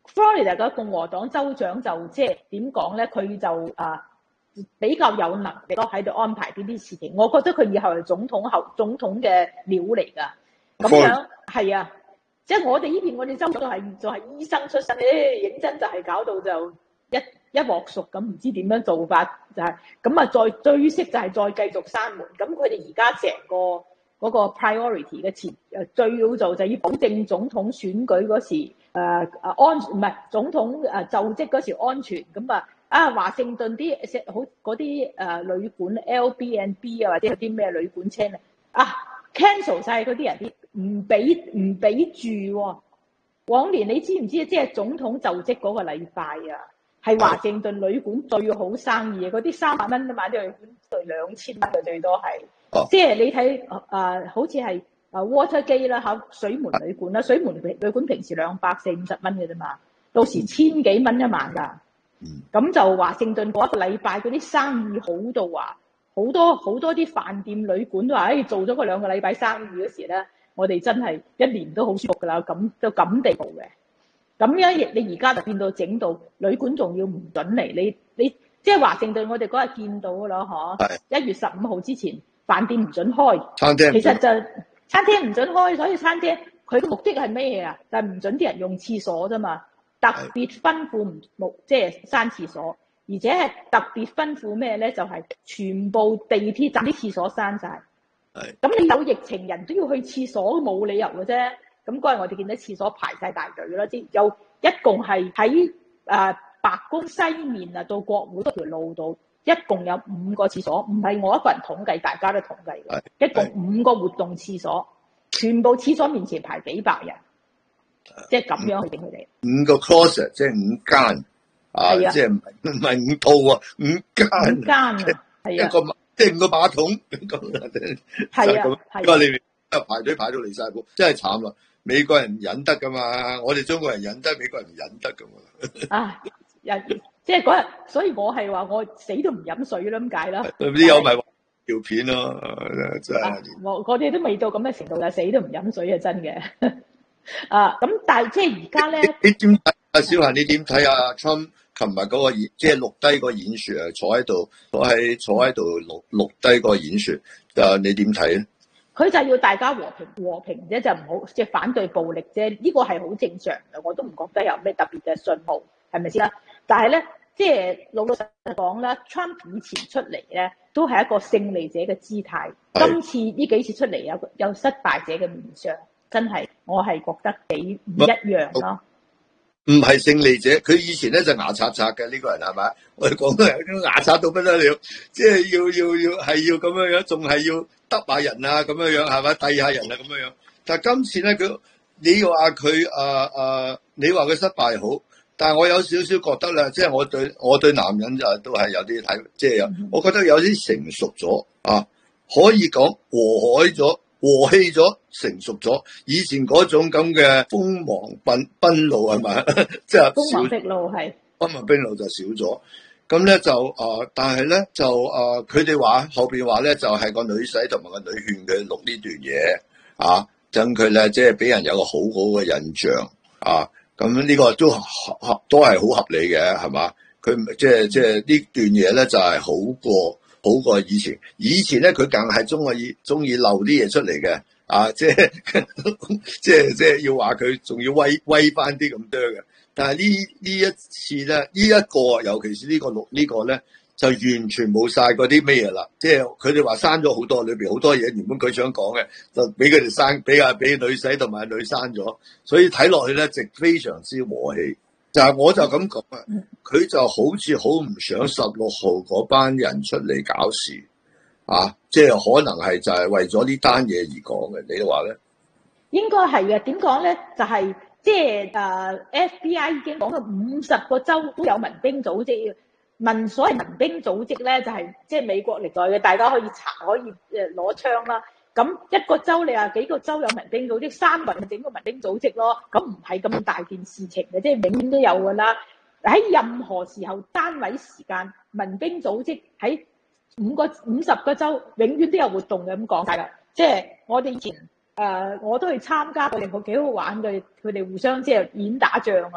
[SPEAKER 2] Florida 嘅共和黨州長就即係點講咧？佢就啊比較有能力咯，喺度安排呢啲事情。我覺得佢以後係總統後總統嘅料嚟㗎。咁樣係啊，即係我哋呢邊我哋州長係就係醫生出身，誒認真就係搞到就一一鑊熟咁，唔知點樣做法就係咁啊！再追息就係再繼續閂門。咁佢哋而家成個嗰個 priority 嘅前誒最要做就要保證總統選舉嗰時誒誒安唔係總統誒就職嗰時安全。咁啊啊華盛頓啲好嗰啲誒旅館 L B and B 啊或者有啲咩旅館車咧啊 cancel 晒嗰啲人啲唔俾唔俾住喎。往年你知唔知即係總統就職嗰個禮拜啊，係華盛頓旅館最好生意啊！嗰啲三百蚊都買啲旅館對兩千蚊嘅最多係。哦、即係你睇誒、呃，好似係誒 Watergate 啦嚇，水門旅館啦，水門旅館平時兩百四五十蚊嘅啫嘛，到時千幾蚊一晚㗎。咁、嗯、就華盛頓嗰一個禮拜嗰啲生意好到話，好多好多啲飯店旅館都話，誒、哎、做咗個兩個禮拜生意嗰時咧，我哋真係一年都好舒服㗎啦，咁就咁地步嘅。咁樣你而家就變到整到旅館仲要唔準嚟，你你即係華盛頓，我哋嗰日見到㗎啦，嗬，一月十五號之前。飯店唔准開，
[SPEAKER 1] 餐廳
[SPEAKER 2] 其實就餐廳唔准開，所以餐廳佢嘅目的係咩嘢啊？就係、是、唔准啲人用廁所啫嘛。特別吩咐唔冇即係閂廁所，而且係特別吩咐咩咧？就係、是、全部地鐵站啲廁所閂晒。係咁，你有疫情人都要去廁所，冇理由嘅啫。咁嗰日我哋見到廁所排晒大隊啦，即有一共係喺誒白宮西面啊到國會嗰條路度。一共有五個廁所，唔係我一個人統計，大家都統計嘅。一共五個活動廁所，全部廁所面前排幾百人，即係咁樣去整佢哋。五個
[SPEAKER 1] closet 即係五間啊，即係唔係唔係五套啊，五間。
[SPEAKER 2] 五間啊，係啊，
[SPEAKER 1] 一個即係五個馬桶咁。
[SPEAKER 2] 係啊，係。
[SPEAKER 1] 不過你排隊排到離晒譜，真係慘啊！美國人忍得噶嘛，我哋中國人忍得，美國人唔忍得噶嘛。啊，
[SPEAKER 2] 人。即係嗰日，所以我係話我死都唔飲水啦，咁解啦。
[SPEAKER 1] 啲友咪條片咯，真係、啊。
[SPEAKER 2] 我我哋都未到咁嘅程度啦，死都唔飲水係真嘅。啊，咁但係即係而家咧，
[SPEAKER 1] 你點睇阿小嫻？你點睇阿 Trump 琴日嗰個演，即係錄低個演說啊？坐喺度，坐喺坐喺度錄錄低個演說，啊，你點睇咧？
[SPEAKER 2] 佢就要大家和平和平啫，就唔好即係反對暴力啫。呢個係好正常嘅，我都唔覺得有咩特別嘅信號，係咪先啦？但係咧。即係老老實實講啦 Trump 以前出嚟咧，都係一個勝利者嘅姿態。今次呢幾次出嚟有有失敗者嘅面相，真係我係覺得幾唔一樣咯。
[SPEAKER 1] 唔係勝利者，佢以前咧就牙刷刷嘅呢個人係咪？我哋講都係牙刷到不得了，即係要要要係要咁樣樣，仲係要得下人啊咁樣樣係咪？遞下人啊咁樣樣。但係今次咧，佢你話佢啊啊，你話佢失敗好。但係我有少少覺得咧，即係我對我對男人就都係有啲睇，即係我覺得有啲成熟咗啊，可以講和藹咗、和氣咗、成熟咗。以前嗰種咁嘅鋒芒奔奔怒係咪？即係
[SPEAKER 2] 鋒芒畢露係
[SPEAKER 1] 鋒芒畢露就少咗。咁咧就啊，但係咧就啊，佢哋話後邊話咧就係、是、個女仔同埋個女勸佢錄呢段嘢啊，等佢咧即係俾人有個好好嘅印象啊。咁呢個都合都係好合理嘅，係嘛？佢即係即係呢段嘢咧，就係好過好過以前。以前咧，佢梗係中意中意漏啲嘢出嚟嘅，啊！即係即係即係要話佢仲要威威翻啲咁多嘅。但係呢呢一次咧，呢一個尤其是呢個錄呢個咧，就完全冇晒嗰啲咩嘢啦。即係佢哋話刪咗好多，裏邊好多嘢原本佢想講嘅，就俾佢哋刪，俾啊俾女仔同埋女刪咗。所以睇落去咧，就非常之和氣。就係我就咁講啊，佢就好似好唔想十六號嗰班人出嚟搞事啊！即係可能係就係為咗呢單嘢而講嘅。你話咧？應該係嘅。點講咧？就係即係誒 F B I 已經講咗五十個州都有民兵組織。民所謂民兵組織咧，就係即係美國歷代嘅，大家可以查，可以誒攞槍啦。咁一個州你話幾個州有民兵組織，三個人整個民兵組織咯。咁唔係咁大件事情嘅，即係永遠都有噶啦。喺任何時候、單位、時間，民兵組織喺五個五十個州永遠都有活動嘅，咁講係啦。即係我哋以前誒，我都去參加，佢哋好幾好玩嘅，佢哋互相即係演打仗啊。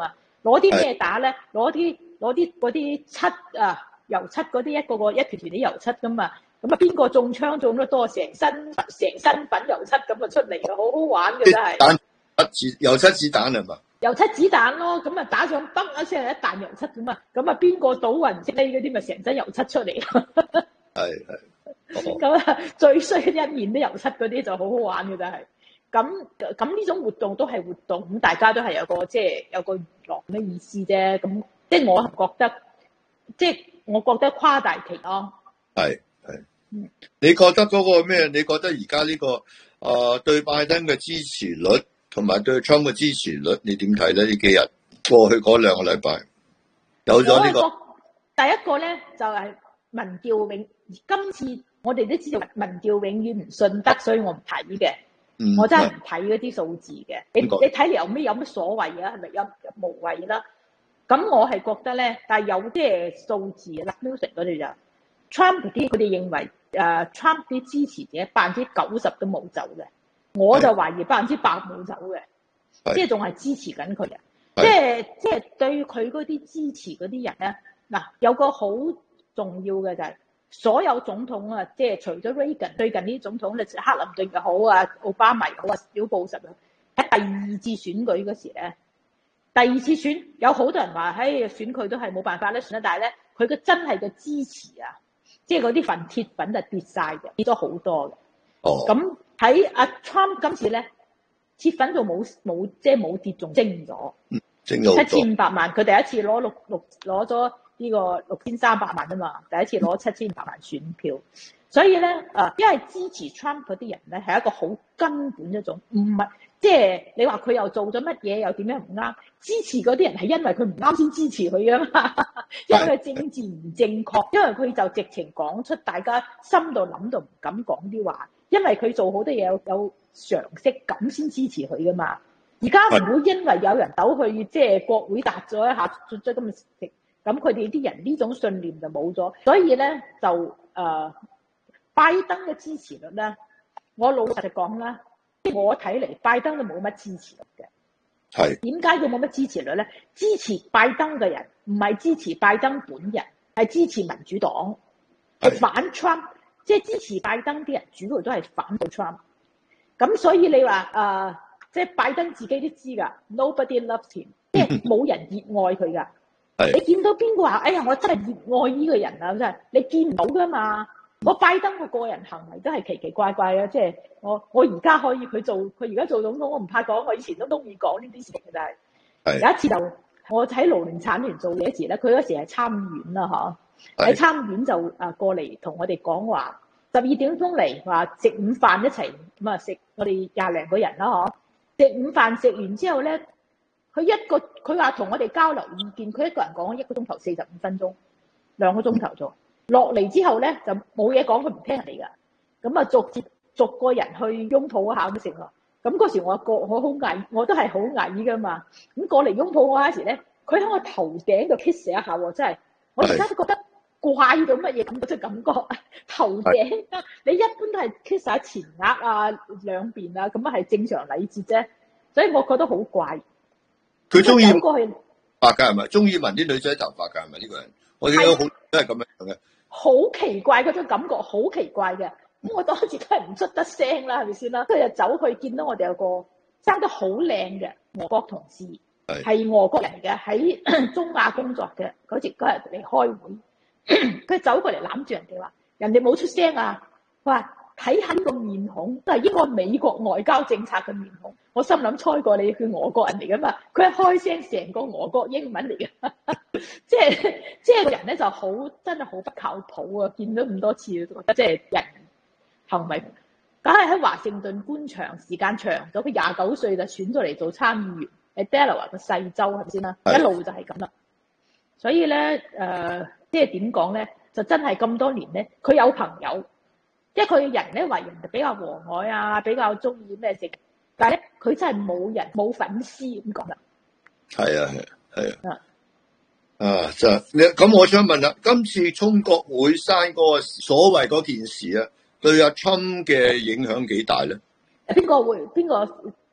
[SPEAKER 2] 攞啲咩打咧？攞啲攞啲嗰啲漆啊，油漆嗰啲一個個一團團啲油漆噶嘛。咁啊，邊個中槍中得多，成身成身粉油漆咁啊出嚟嘅，好好玩嘅真係。
[SPEAKER 1] 彈子油漆子彈係嘛？
[SPEAKER 2] 油漆子彈咯，咁啊打上嘣一聲一彈油漆咁啊，咁啊邊個倒雲識呢嗰啲咪成身油漆出嚟。
[SPEAKER 1] 係係。
[SPEAKER 2] 咁啊，最衰一面都油漆嗰啲就好好玩嘅真係。咁咁呢種活動都係活動，咁大家都係有個即係有個娛樂嘅意思啫。咁即係我覺得，即係我覺得誇大其咯。
[SPEAKER 1] 係係。嗯，你覺得嗰個咩？你覺得而家呢個誒、呃、對拜登嘅支持率同埋對 Trump 嘅支持率，你點睇咧？呢幾日過去嗰兩個禮拜有咗呢、這個。
[SPEAKER 2] 第一個咧就係、是、民調永，今次我哋都知道民調永遠唔信得，所以我唔睇嘅。嗯、我真係唔睇嗰啲數字嘅。你你睇嚟有咩有乜所謂啊？係咪有無謂啦？咁我係覺得咧，但係有啲係數字啦 music 嗰啲就 Trump 啲，佢哋認為。誒、uh, Trump 啲支持者百分之九十都冇走嘅，我就懷疑百分之百冇走嘅，即係仲係支持緊佢嘅。即係即係對佢嗰啲支持嗰啲人咧，嗱有個好重要嘅就係、是、所有總統啊，即係除咗 Reagan 最近啲總統咧，克林頓又好啊，奧巴馬又好啊，小布什啊，喺第二次選舉嗰時咧，第二次選有好多人話，喺選佢都係冇辦法咧選得，但係咧佢嘅真係嘅支持啊！即係嗰啲份鐵粉就跌晒嘅，跌咗好多嘅。哦，咁喺阿 Trump 今次咧，鐵粉就冇冇即係冇跌，仲升咗，
[SPEAKER 1] 升咗
[SPEAKER 2] 七千五百萬。佢第一次攞六六攞咗呢個六千三百萬啊嘛，第一次攞七千五百萬選票。所以咧，誒，因為支持 Trump 嗰啲人咧係一個好根本一種，唔係即係你話佢又做咗乜嘢，又點樣唔啱？支持嗰啲人係因為佢唔啱先支持佢啊嘛，因為佢政治唔正確，因為佢就直情講出大家心度諗到唔敢講啲話，因為佢做好多嘢有有常識咁先支持佢噶嘛。而家唔會因為有人走去即係國會答咗一下，出咗咁嘅成績，咁佢哋啲人呢種信念就冇咗，所以咧就誒。呃拜登嘅支持率咧，我老實講啦，我睇嚟拜登都冇乜支持率嘅。係點解佢冇乜支持率咧？支持拜登嘅人唔係支持拜登本人，係支持民主黨，係反 Trump， 即係支持拜登啲人主要都係反對 Trump。咁所以你話誒，即係拜登自己都知㗎 ，Nobody loves him， 即係冇人熱愛佢㗎。係你見到邊個話？哎呀，我真係熱愛呢個人啊！真係你見唔到㗎嘛？我拜登嘅個人行為都係奇奇怪怪啊！即係我我而家可以佢做佢而家做總統，我唔怕講，我以前都中意講呢啲事情嘅。但係有一次就我喺勞聯產聯做嘢時咧，佢嗰時係參議院啦嚇，喺參議院就啊過嚟同我哋講話，十二點鐘嚟話食午飯一齊咁啊食，我哋廿零個人啦嗬，食午飯食完之後咧，佢一個佢話同我哋交流意見，佢一個人講一個鐘頭四十五分鐘，兩個鐘頭咗。落嚟之後咧就冇嘢講，佢唔聽人哋噶，咁啊逐接逐個人去擁抱一下咁成咯。咁嗰時我個我好矮，我都係好矮噶嘛。咁過嚟擁抱我嗰時咧，佢喺我頭頂度 kiss 一下喎，真係我而家都覺得怪到乜嘢咁嘅感覺。頭頂你一般都係 kiss 喺前額啊兩邊啊，咁啊係正常禮節啫。所以我覺得好怪。
[SPEAKER 1] 佢中意
[SPEAKER 2] 過去
[SPEAKER 1] 白㗎係咪？中意聞啲女仔頭髮㗎係咪呢個人？我見到好都係咁樣嘅。
[SPEAKER 2] 好奇怪嗰種感覺，好奇怪嘅。咁我當時都係唔出得聲啦，係咪先啦？佢就走去見到我哋有個生得好靚嘅俄國同事，係俄國人嘅，喺中亞工作嘅。嗰時嗰日嚟開會，佢走過嚟攬住人哋話：人哋冇出聲啊！佢話睇下呢個面孔，都係應該美國外交政策嘅面孔。我心諗猜過你，佢俄國人嚟噶嘛？佢一開聲，成個俄國英文嚟嘅，即係即係個人咧就好，真係好不靠譜啊！見咗咁多次，覺得即係人行為，梗係喺華盛頓官場時間長咗，佢廿九歲就選咗嚟做參議員，喺 Delaware 個細州係咪先啦？一路就係咁啦。所以咧，誒、呃，即係點講咧？就真係咁多年咧，佢有朋友，即係佢人咧為人就比較和藹啊，比較中意咩食。但係咧，佢真係冇人冇粉絲咁講啦。係
[SPEAKER 1] 啊，係係啊。啊，就你咁，我想問啦，今次衝國會山嗰個所謂嗰件事啊，對阿 Trump 嘅影響幾大咧？
[SPEAKER 2] 邊個會邊個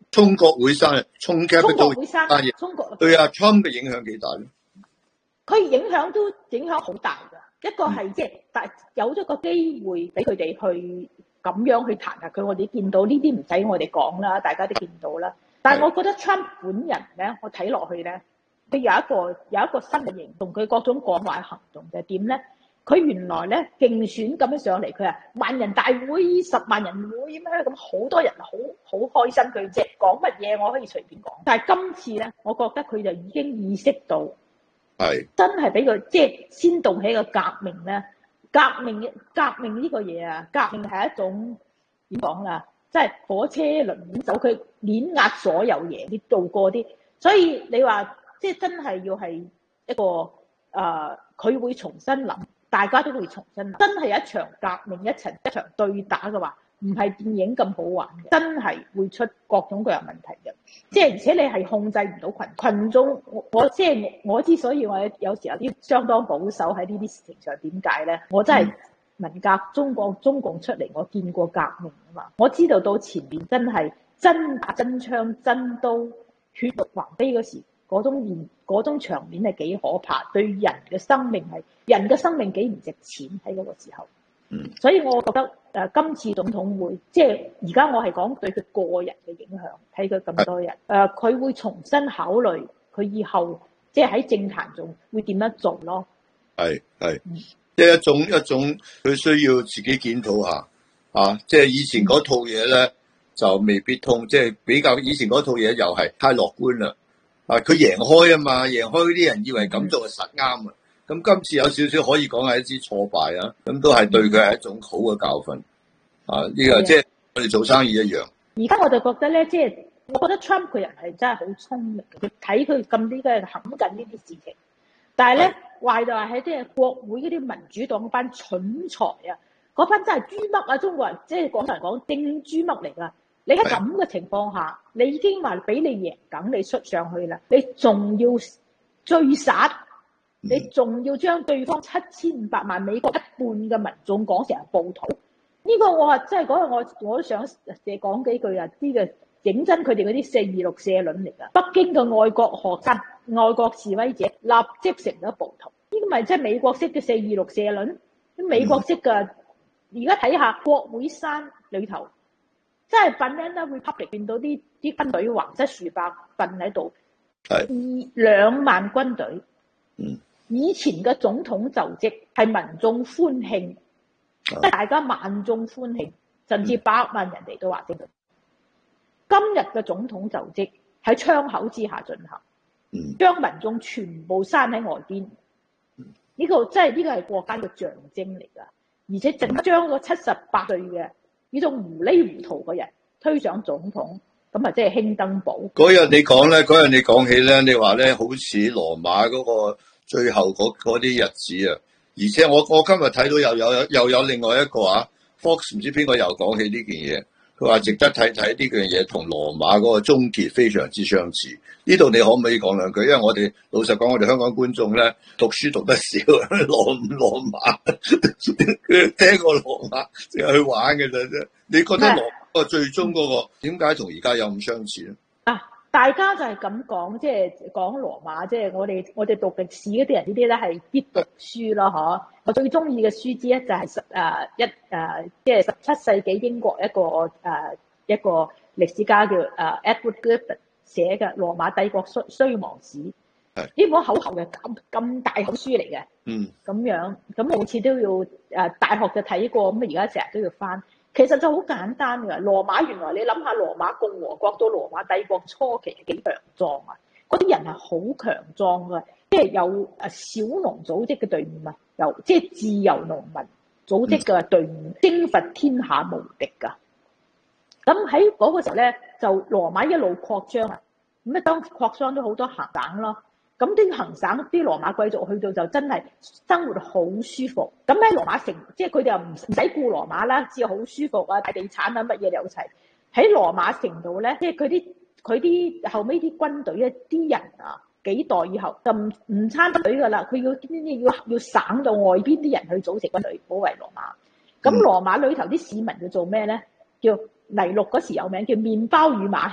[SPEAKER 1] 衝國會山，衝 Capitol
[SPEAKER 2] 會山，
[SPEAKER 1] 單嘢，
[SPEAKER 2] 衝國
[SPEAKER 1] 對阿 Trump 嘅影響幾大咧？
[SPEAKER 2] 佢影響都影響好大㗎。一個係即係，但係有咗個機會俾佢哋去咁樣去彈下佢，我哋見到呢啲唔使我哋講啦，大家都見到啦。但係我覺得 Trump 本人咧，我睇落去咧，佢有一個有一個新嘅形動，佢各種講話行動就係點咧？佢原來咧競選咁樣上嚟，佢話萬人大會、十萬人會咩咁，好多人好好開心，佢即係講乜嘢我可以隨便講。但係今次咧，我覺得佢就已經意識到。係真係俾佢即係先動起一個革命咧，革命革命呢個嘢啊，革命係一種點講啦，即係火車輪流走，佢碾壓所有嘢，你做過啲，所以你話即係真係要係一個誒，佢、呃、會重新諗，大家都會重新諗，真係一場革命，一場一場對打嘅話，唔係電影咁好玩嘅，真係會出各種各樣問題嘅。即係而且你係控制唔到群群眾，我我即係我之所以我有時候啲相當保守喺呢啲事情上，點解咧？我真係文革中國中共出嚟，我見過革命啊嘛，我知道到前面真係真打真槍真刀血肉橫飛嗰時，嗰種現嗰種場面係幾可怕，對人嘅生命係人嘅生命幾唔值錢喺嗰個時候。嗯，所以我覺得誒、呃、今次總統會，即係而家我係講對佢個人嘅影響，睇佢咁多日，誒、呃、佢會重新考慮佢以後即係喺政壇中會點樣做咯。係係，即係一種一種佢需要自己檢討下啊！即係以前嗰套嘢咧就未必通，即係比較以前嗰套嘢又係太樂觀啦。啊，佢贏開啊嘛，贏開嗰啲人以為咁做係實啱啊！咁今次有少少可以講係一支挫敗啊，咁都係對佢係一種好嘅教訓啊！呢個即係我哋做生意一樣。而家我就覺得咧，即係我覺得 Trump 佢人係真係好聰明，佢睇佢咁啲嘅行緊呢啲事情。但係咧壞就係喺即係國會嗰啲民主黨嗰班蠢材啊，嗰班真係豬嘜啊！中國人即係廣東人講正豬嘜嚟㗎。你喺咁嘅情況下，你已經話俾你贏緊，你出上去啦，你仲要追殺？你仲要將對方七千五百萬美國一半嘅民眾講成係暴徒？呢、這個我話真係嗰日我我都想誒講幾句啊！呢個認真佢哋嗰啲四二六社論嚟㗎。北京嘅愛國學生、愛國示威者立即成咗暴徒。呢、這個咪即係美國式嘅四二六社論？美國式嘅，而家睇下國會山裏頭，真係 Banana Republic 見到啲啲軍隊橫七豎八瞓喺度，二兩萬軍隊。嗯。以前嘅總統就職係民眾歡慶，即係大家萬眾歡慶，甚至百萬人嚟到華盛頓。今日嘅總統就職喺窗口之下進行，將民眾全部閂喺外邊。呢個真係呢個係國家嘅象徵嚟㗎，而且淨將個七十八歲嘅呢種糊裡糊塗嘅人推上總統，咁啊即係興登堡。嗰日你講咧，嗰日你講起咧，你話咧好似羅馬嗰個。最後嗰啲日子啊，而且我我今日睇到又有又有，有另外一個啊 Fox 唔知邊個又講起呢件嘢，佢話值得睇睇呢件嘢同羅馬嗰個終結非常之相似。呢度你可唔可以講兩句？因為我哋老實講，我哋香港觀眾咧讀書讀得少，羅唔羅馬佢聽過羅馬淨係去玩嘅啫。你覺得羅馬最終嗰個點解同而家有咁相似咧？啊！大家就係咁講，即係講羅馬，即係我哋我哋讀歷史嗰啲人呢啲咧係必讀書咯，嗬！我最中意嘅書之一就係十誒一誒，即係十七世紀英國一個誒一個歷史家叫誒 Edward Gibbon 寫嘅《羅馬帝國衰衰亡史》。係呢本厚厚嘅咁咁大口書嚟嘅。嗯。咁樣咁好似都要誒大學就睇過，咁而家成日都要翻。其實就好簡單㗎，羅馬原來你諗下，羅馬共和國到羅馬帝國初期係幾強壯啊！嗰啲人係好強壯㗎，即係有誒小農組織嘅隊伍啊，有即係自由農民組織嘅隊伍，征伐天下無敵㗎。咁喺嗰個時候咧，就羅馬一路擴張啊，咁啊當擴張咗好多行省咯。咁啲行省啲羅馬貴族去到就真係生活好舒服。咁喺羅馬城，即係佢哋又唔唔使顧羅馬啦，只係好舒服啊，大地產啊乜嘢有齊。喺羅馬城度咧，即係佢啲佢啲後尾啲軍隊咧，啲人啊幾代以後就唔唔參軍隊噶啦，佢要要要省到外邊啲人去組成軍隊保衛羅馬。咁羅馬裏頭啲市民要做咩咧？叫尼祿嗰時有名叫麵包與馬戲。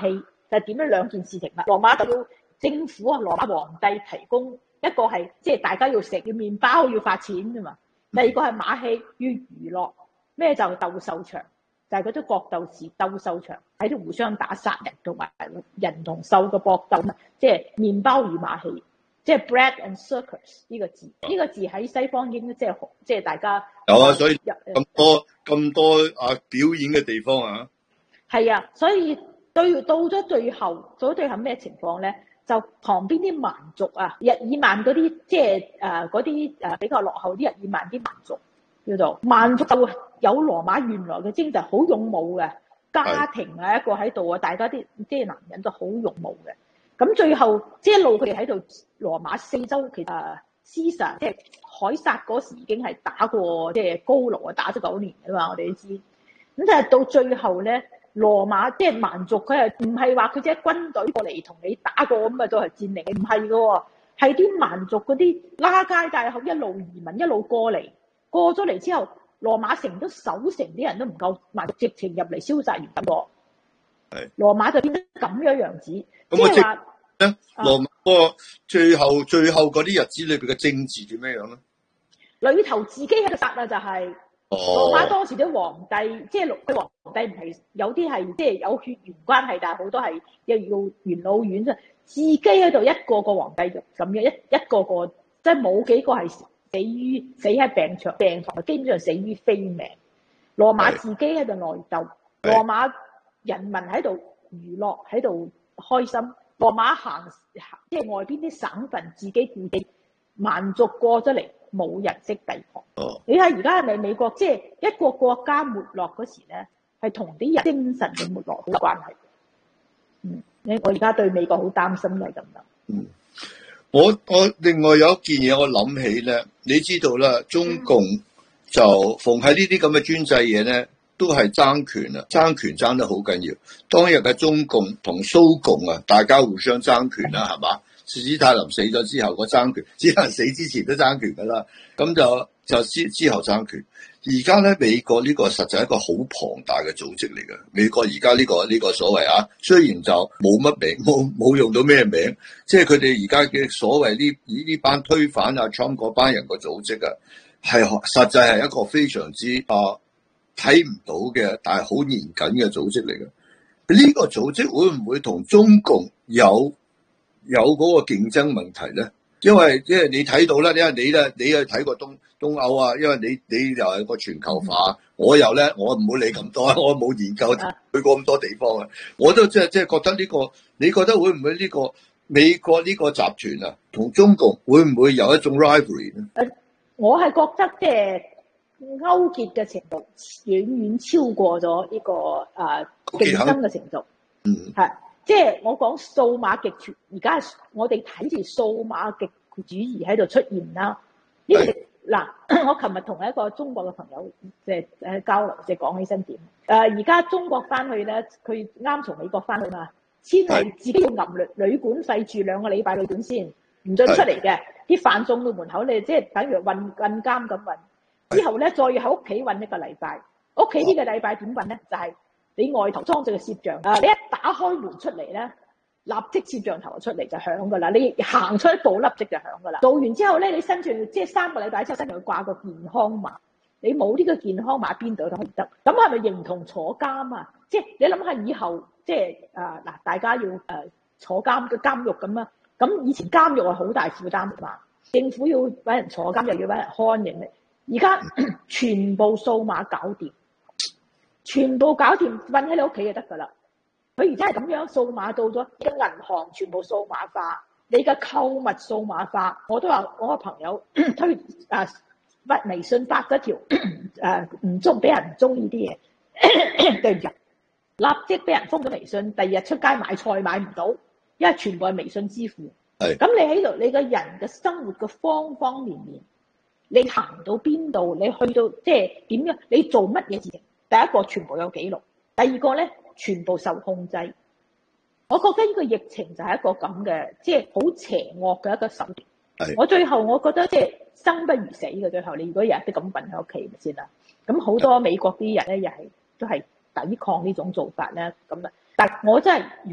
[SPEAKER 2] 就係點樣兩件事情啦。羅馬就要政府啊，羅馬皇帝提供一個係即係大家要食要麵包要發錢啫嘛。第二個係馬戲要娛樂，咩就鬥獸場，就係嗰啲角鬥士鬥獸場喺度互相打殺人，同埋人同獸嘅搏鬥，即係麵包與馬戲。即係 bread and circus 呢個字，呢、這個字喺西方已經即係即係大家
[SPEAKER 1] 有啊，所以咁多咁多啊表演嘅地方啊，係
[SPEAKER 2] 啊，所以對到咗最後，到咗最後咩情況咧？就旁邊啲蠻族啊，日耳曼嗰啲即係誒嗰啲誒比較落後啲日耳曼啲蠻族，叫做蠻族就有羅馬原來嘅精神，好勇武嘅家庭啊，一個喺度啊，大家啲即係男人都好勇武嘅。咁最後即係一路佢哋喺度羅馬四周，其實 Caesar 即係凱撒嗰時已經係打過即係高盧啊，打咗九年㗎嘛，我哋都知。咁但係到最後咧，羅馬即係蠻族，佢係唔係話佢即係軍隊過嚟同你打過咁啊，都係佔領，唔係㗎喎，係啲蠻族嗰啲拉街大口一路移民一路過嚟，過咗嚟之後，羅馬城都守城啲人都唔夠蠻族直情入嚟燒殺完咁個。係羅馬就變得咁樣樣子，即係話咧，
[SPEAKER 1] 羅馬嗰個最後最後嗰啲日子裏邊嘅政治點樣樣咧？
[SPEAKER 2] 裏頭自己喺度殺啊，就係、是、羅馬當時啲皇帝，即係佢皇帝唔係有啲係即係有血緣關係，但係好多係又要元老院啫，自己喺度一個個皇帝就咁樣一一個個，即係冇幾個係死於死喺病床病床，基本上死於非命。羅馬自己喺度內鬥，羅馬。人民喺度娛樂，喺度開心。羅馬行即係外邊啲省份自己顧地，蠻族過咗嚟，冇人識抵抗。哦，你睇而家係咪美國即係一個國家沒落嗰時咧，係同啲人精神嘅沒落好有關係。嗯，我而家對美國好擔心係咁樣。
[SPEAKER 1] 嗯，我我另外有一件嘢我諗起咧，你知道啦，中共就逢喺呢啲咁嘅專制嘢咧。都係爭權啊，爭權爭得好緊要。當日嘅中共同蘇共啊，大家互相爭權啦，係嘛？史太林死咗之後個爭權，史太林死之前都爭權噶啦。咁就就之之後爭權。而家咧，美國呢個實在係一個好龐大嘅組織嚟嘅。美國而家呢個呢、呢個所謂啊，雖然就冇乜名，冇冇用到咩名，即係佢哋而家嘅所謂呢呢呢班推翻啊 Trump 嗰班人個組織啊，係實際係一個非常之啊。睇唔到嘅，但係好嚴謹嘅組織嚟嘅。呢個組織會唔會同中共有有嗰個競爭問題咧？因為即係你睇到啦，因為你咧，你去睇過東東歐啊，因為你你又係個全球化，我又咧，我唔會理咁多，我冇研究去過咁多地方啊。我都即係即係覺得呢個，你覺得會唔會呢個美國呢個集團啊，同中共會唔會有一種 rivalry 咧？
[SPEAKER 2] 我係覺得即係。勾結嘅程度遠遠超過咗呢、這個誒、呃、競爭嘅程度，嗯，係即係我講數碼極權，而家我哋睇住數碼極權主義喺度出現啦。呢、這個嗱，我琴日同一個中國嘅朋友即係誒交流，即係講起身點誒，而家中國翻去咧，佢啱從美國翻去嘛，先係自己要揞旅旅館費住兩個禮拜旅館先，唔准出嚟嘅，啲飯送到門口你即係等於運運監咁運。之後咧，再要喺屋企搵一個禮拜。屋企呢個禮拜點搵咧？就係、是、你外頭裝咗個攝像，啊，你一打開門出嚟咧，立即攝像頭就出嚟就響噶啦。你行出一步，立即就響噶啦。做完之後咧，你身上即係三個禮拜之後，身上要掛個健康碼。你冇呢個健康碼，邊度都唔得。咁係咪形同坐監啊？即係你諗下以後，即係啊嗱，大家要誒、呃、坐監嘅監獄咁啊。咁以前監獄係好大負擔嘛，政府要搵人坐監，又要搵人看刑。而家全部數碼搞掂，全部搞掂，瞓喺你屋企就得噶啦。佢而家係咁樣數碼到咗，啲銀行全部數碼化，你嘅購物數碼化。我都話我個朋友推啊，發微信發咗條誒唔中俾人唔中意啲嘢，對唔住，立即俾人封咗微信。第二日出街買菜買唔到，因為全部係微信支付。係咁，你喺度，你個人嘅生活嘅方方面面。你行到邊度，你去到即係點樣？你做乜嘢事情？第一個全部有記錄，第二個咧全部受控制。我覺得呢個疫情就係一個咁嘅，即係好邪惡嘅一個手段。我最後我覺得即係生不如死嘅。最後你如果日日都咁瞓喺屋企咪先啦。咁好多美國啲人咧又係都係抵抗呢種做法咧咁啊。但係我真係如果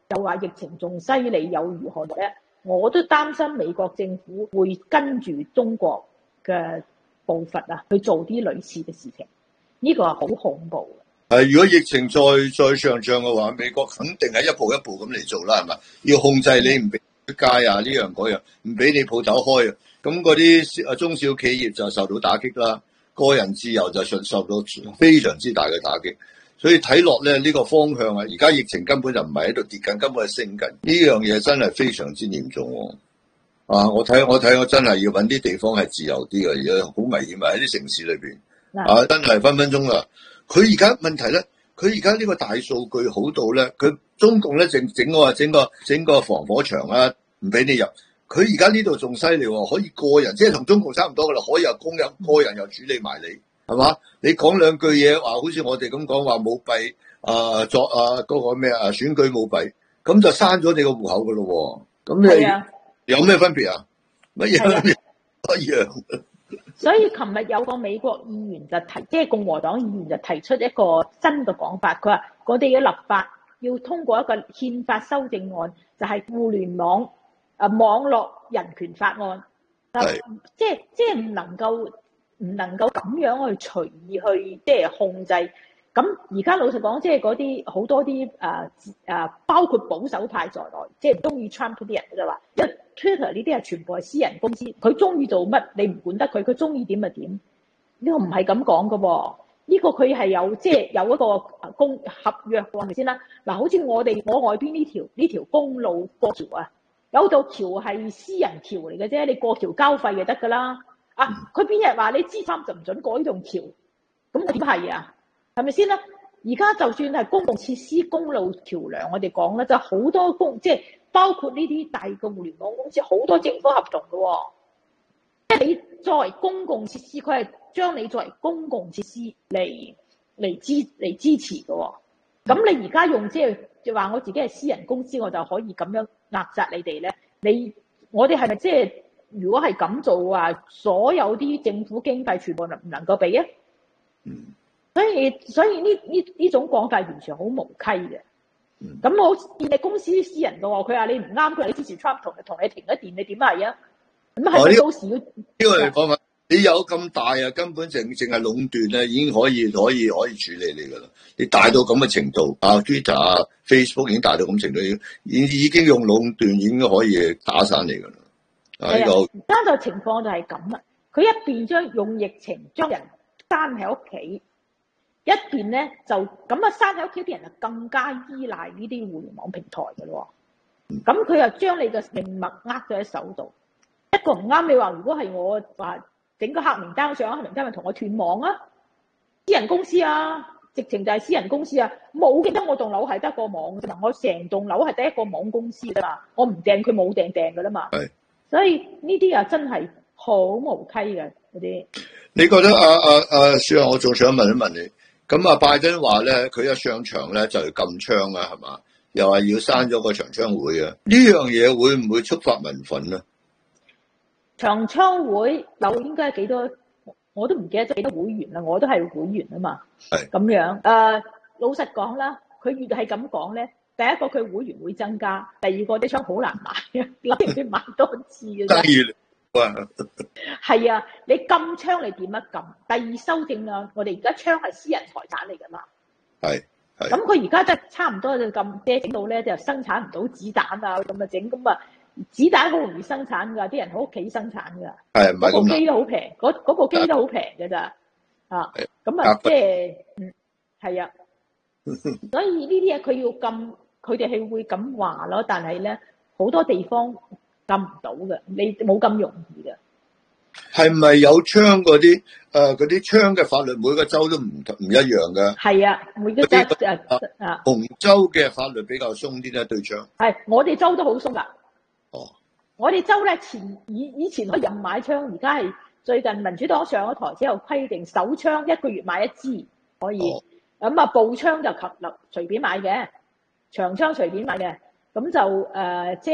[SPEAKER 2] 又話疫情仲犀利，又如何咧？我都擔心美國政府會跟住中國嘅步伐啊，去做啲類似嘅事情，呢、這個係好恐怖嘅。
[SPEAKER 1] 係，如果疫情再再上漲嘅話，美國肯定係一步一步咁嚟做啦，係咪？要控制你唔俾出街啊，呢樣嗰樣，唔俾你鋪頭開啊，咁嗰啲啊中小企業就受到打擊啦，個人自由就受受到非常之大嘅打擊。所以睇落咧，呢個方向啊，而家疫情根本就唔係喺度跌緊，根本係升緊。呢樣嘢真係非常之嚴重喎。啊，我睇我睇我真係要揾啲地方係自由啲嘅，而家好危險啊！喺啲城市裏邊啊，真係分分鐘啦。佢而家問題咧，佢而家呢個大數據好到咧，佢中共咧整整個整個整個防火牆啊，唔俾你入。佢而家呢度仲犀利喎，可以個人即係同中共差唔多噶啦，可以有公有個人又處理埋你。係嘛？你講兩句嘢話，好似我哋咁講話舞弊啊，作啊嗰、嗰個咩啊選舉舞弊，咁就刪咗你個戶口噶咯。咁你有咩分別啊？乜嘢一樣？所
[SPEAKER 2] 以琴日有個美國議員就提，即係共和黨議員就提出一個新嘅講法，佢話我哋要立法，要通過一個憲法修正案，就係、是、互聯網啊網絡人權法案，係即係即係唔能夠。唔能夠咁樣去隨意去即係控制。咁而家老實講，即係嗰啲好多啲誒誒，包括保守派在內，即係中意 Trump 嗰啲人就話，因為 Twitter 呢啲係全部係私人公司，佢中意做乜你唔管得佢，佢中意點就點。呢個唔係咁講噶喎，呢個佢係有即係有一個公合約嘅，係咪先啦？嗱，好似我哋我外邊呢條呢條公路過橋啊，有道橋係私人橋嚟嘅啫，你過橋交費就得噶啦。啊！佢邊日話你知三就唔准改棟橋，咁點係啊？係咪先啦？而家就算係公共設施、公路橋梁，我哋講咧就好多公，即係包括呢啲大嘅互聯網公司，好多政府合同嘅喎。即係你作為公共設施，佢係將你作為公共設施嚟嚟支嚟支持嘅喎。咁你而家用即係就話我自己係私人公司，我就可以咁樣壓榨你哋咧？你我哋係咪即係？如果係咁做啊，所有啲政府經費全部能唔能夠俾啊？嗯，所以所以呢呢呢種講法完全好無稽嘅。咁、嗯、我電力公司私人嘅喎，佢話你唔啱，佢話你支持 Trump 同同你停一電，你點係啊？咁係咪到時要？
[SPEAKER 1] 因為講話你有咁大啊，根本淨淨係壟斷咧，已經可以可以可以處理你噶啦。你大到咁嘅程度啊 ，Twitter 啊、Facebook 已經大到咁程度，已已經用壟斷已經可以打散你噶啦。
[SPEAKER 2] 係啊，而家就情況就係咁啦。佢一邊將用疫情將人關喺屋企，一邊咧就咁啊，關喺屋企啲人就更加依賴呢啲互聯網平台嘅咯。咁佢又將你嘅命脈握咗喺手度。一個唔啱，你話如果係我話整個黑名單上黑名單，咪同我斷網啊？私人公司啊，直情就係私人公司啊，冇記得我棟樓係得個網啫嘛，我成棟樓係得一個網公司啫嘛，我唔訂佢冇訂訂嘅啦嘛。係。所以呢啲啊真係好無稽嘅嗰啲。
[SPEAKER 1] 你覺得啊啊啊，小楊，我仲想問一問你，咁啊拜登話咧，佢一上場咧就要禁槍啊，係嘛？又話要閂咗個長槍會啊？呢樣嘢會唔會觸發民憤咧？
[SPEAKER 2] 長槍會有應該幾多？我都唔記得咗幾多會員啦，我都係會員啊嘛。係咁樣。誒、呃，老實講啦，佢越係咁講咧。第一個佢會員會增加，第二個啲槍好難買啊，諗住買多次嘅啫。係啊，你禁槍你點樣禁？第二修正啊，我哋而家槍係私人財產嚟㗎嘛。係係。咁佢而家真係差唔多就禁，即係整到咧就生產唔到子彈啊，咁啊整咁啊，子彈好容易生產㗎，啲人喺屋企生產㗎。係唔係咁？嗰部機都好平，嗰嗰部機都好平㗎咋啊？咁啊，即係嗯係啊，所以呢啲嘢佢要禁。佢哋係會咁話咯，但係咧好多地方禁唔到嘅，你冇咁容易嘅。係咪有槍嗰啲誒嗰啲槍嘅法律每個州都唔唔一樣嘅？係啊，每個州誒啊。紅州嘅法律比較鬆啲咧，對槍。係，我哋州都好鬆㗎。哦。我哋州咧前以以前可以任買槍，而家係最近民主黨上咗台之後規定手槍一個月買一支可以，咁、哦、啊步槍就及立隨便買嘅。長槍隨便買嘅，咁就誒即係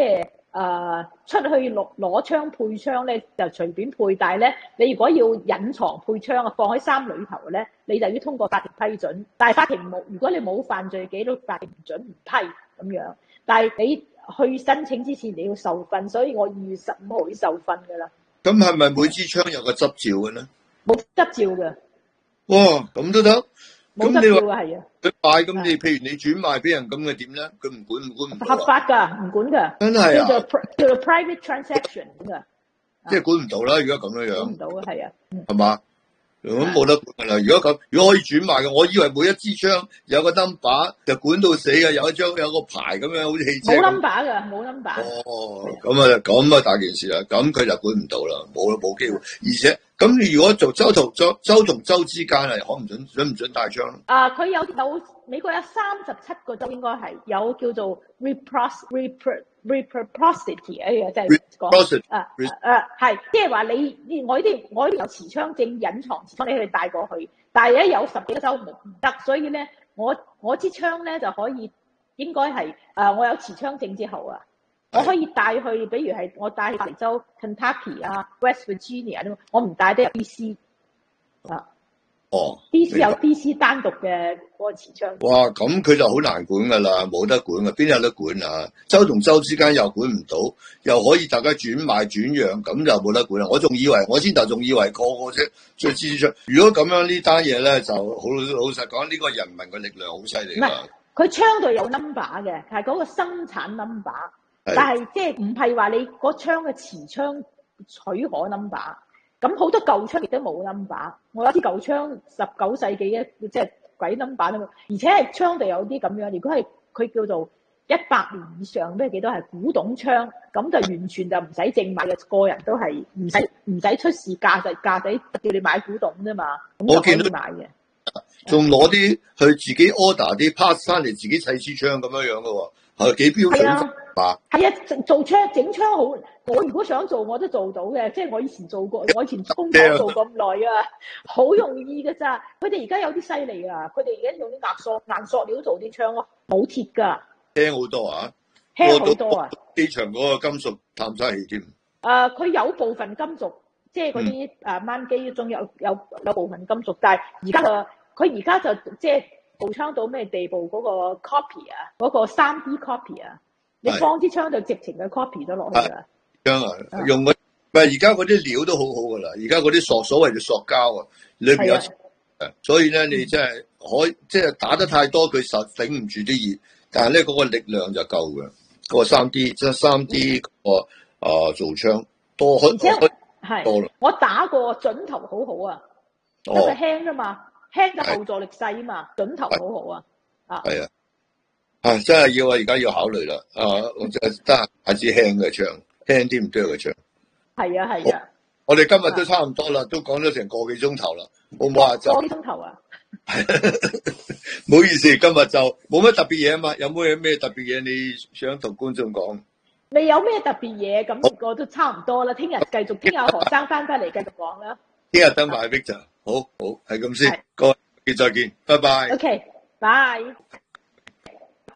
[SPEAKER 2] 誒出去攞攞槍配槍咧就隨便配，但係咧你如果要隱藏配槍啊，放喺衫裏頭咧，你就要通過法庭批准。但係法庭冇，如果你冇犯罪記錄，法庭唔准唔批咁樣。但係你去申請之前你要受訓，所以我二月十五號要受訓㗎啦。
[SPEAKER 1] 咁係咪每支槍有個執照嘅咧？
[SPEAKER 2] 冇執照嘅。
[SPEAKER 1] 哇，咁都得？
[SPEAKER 2] 冇執照嘅係啊。
[SPEAKER 1] 佢賣咁你，譬如你轉賣俾人咁嘅點咧？佢唔管唔管唔管？
[SPEAKER 2] 合法㗎，唔管㗎。
[SPEAKER 1] 真係啊！
[SPEAKER 2] 叫做叫做 private transaction 㗎。
[SPEAKER 1] 即係管唔到啦，如果咁樣樣。
[SPEAKER 2] 管唔到啊，係啊。
[SPEAKER 1] 係嘛？咁冇得管㗎啦。如果咁，如果可以轉賣嘅，我以為每一支槍有個 number 就管到死嘅，有一張有個牌咁樣，好似汽車。
[SPEAKER 2] 冇 number 㗎，冇 number。
[SPEAKER 1] 哦，咁啊，咁啊大件事啦，咁佢就管唔到啦，冇冇機會。而且咁，你如果做州同州州同州之間係可唔准准唔准帶槍？
[SPEAKER 2] 啊，佢有有美國有三十七個州應該係有叫做 repros repro reciprocity 哎呀，真係講啊啊係，即係話你你我呢啲我呢啲有持槍證隱藏持槍，你可以帶過去，但係咧有十幾個州唔唔得，所以咧我我支槍咧就可以應該係誒我有持槍證之後啊。我可以帶去，比如係我帶去加州 Kentucky 啊、West Virginia 我唔帶得入 D C 啊。
[SPEAKER 1] 哦
[SPEAKER 2] ，D C 有 D C 單獨嘅嗰個持槍。
[SPEAKER 1] 哇，咁佢就好難管噶啦，冇得管噶，邊有得管啊？州同州之間又管唔到，又可以大家轉賣轉讓，咁就冇得管啦。我仲以為我先頭仲以為個個啫，即係支支槍。如果咁樣呢單嘢咧，就好老實講，呢個人民嘅力量好犀利。
[SPEAKER 2] 唔係，佢槍度有 number 嘅，係嗰個生產 number。但係即係唔係話你嗰槍嘅持槍許可 number， 咁好多舊槍亦都冇 number。我有啲舊槍十九世紀嘅，即係鬼 number 啊嘛。而且係槍度有啲咁樣，如果係佢叫做一百年以上，咩幾多係古董槍，咁就完全就唔使證買嘅，個人都係唔使唔使出示價值價值，叫你買古董啫嘛。咁就可以買嘅。
[SPEAKER 1] 仲攞啲去自己 order 啲 parts 翻嚟，自己砌支槍咁樣樣嘅喎，係幾標準。
[SPEAKER 2] 係啊，做槍整槍好，我如果想做我都做到嘅，即係我以前做過，我以前工廠做咁耐啊，好容易嘅咋。佢哋而家有啲犀利啊，佢哋而家用啲硬塑硬塑料做啲槍咯，冇鐵㗎，輕
[SPEAKER 1] 好多啊，
[SPEAKER 2] 輕好多啊。
[SPEAKER 1] 機場嗰個金屬探測器添。誒、
[SPEAKER 2] 呃，佢有部分金屬，即係嗰啲誒掹機中有有有部分金屬，但係而家嘅佢而家就即係步槍到咩地步？嗰、那個 copy 啊，嗰、那個三 D copy 啊。你放支槍就直情嘅 copy 咗落去啦。槍
[SPEAKER 1] 啊，用嗰唔係而家嗰啲料都好好噶啦，而家嗰啲塑所謂嘅塑膠啊，裏邊有誒，所以咧你真係可以即係打得太多，佢實頂唔住啲熱，但係咧嗰個力量就夠嘅。嗰、那個三 D 即係三 D 個啊做槍多開
[SPEAKER 2] 係
[SPEAKER 1] 多啦。
[SPEAKER 2] 我打過準頭好好啊，因為輕啫嘛，輕嘅後座力細啊嘛，準頭好好啊。啊，
[SPEAKER 1] 係啊。啊！真係要啊！而家要考慮啦。啊，我真係得下支輕嘅槍，輕啲唔多嘅槍。係
[SPEAKER 2] 啊係啊。
[SPEAKER 1] 我哋今日都差唔多啦，都講咗成個幾鐘頭啦，好唔好啊？就
[SPEAKER 2] 個幾鐘頭啊？
[SPEAKER 1] 唔好意思，今日就冇乜特別嘢啊嘛。有冇嘢咩特別嘢你想同觀眾講？
[SPEAKER 2] 未有咩特別嘢，咁我都差唔多啦。聽日繼續，聽日何生翻返嚟繼續講啦。
[SPEAKER 1] 聽日等埋 Victor，好好係咁先。各位再見，拜拜。
[SPEAKER 2] OK，拜。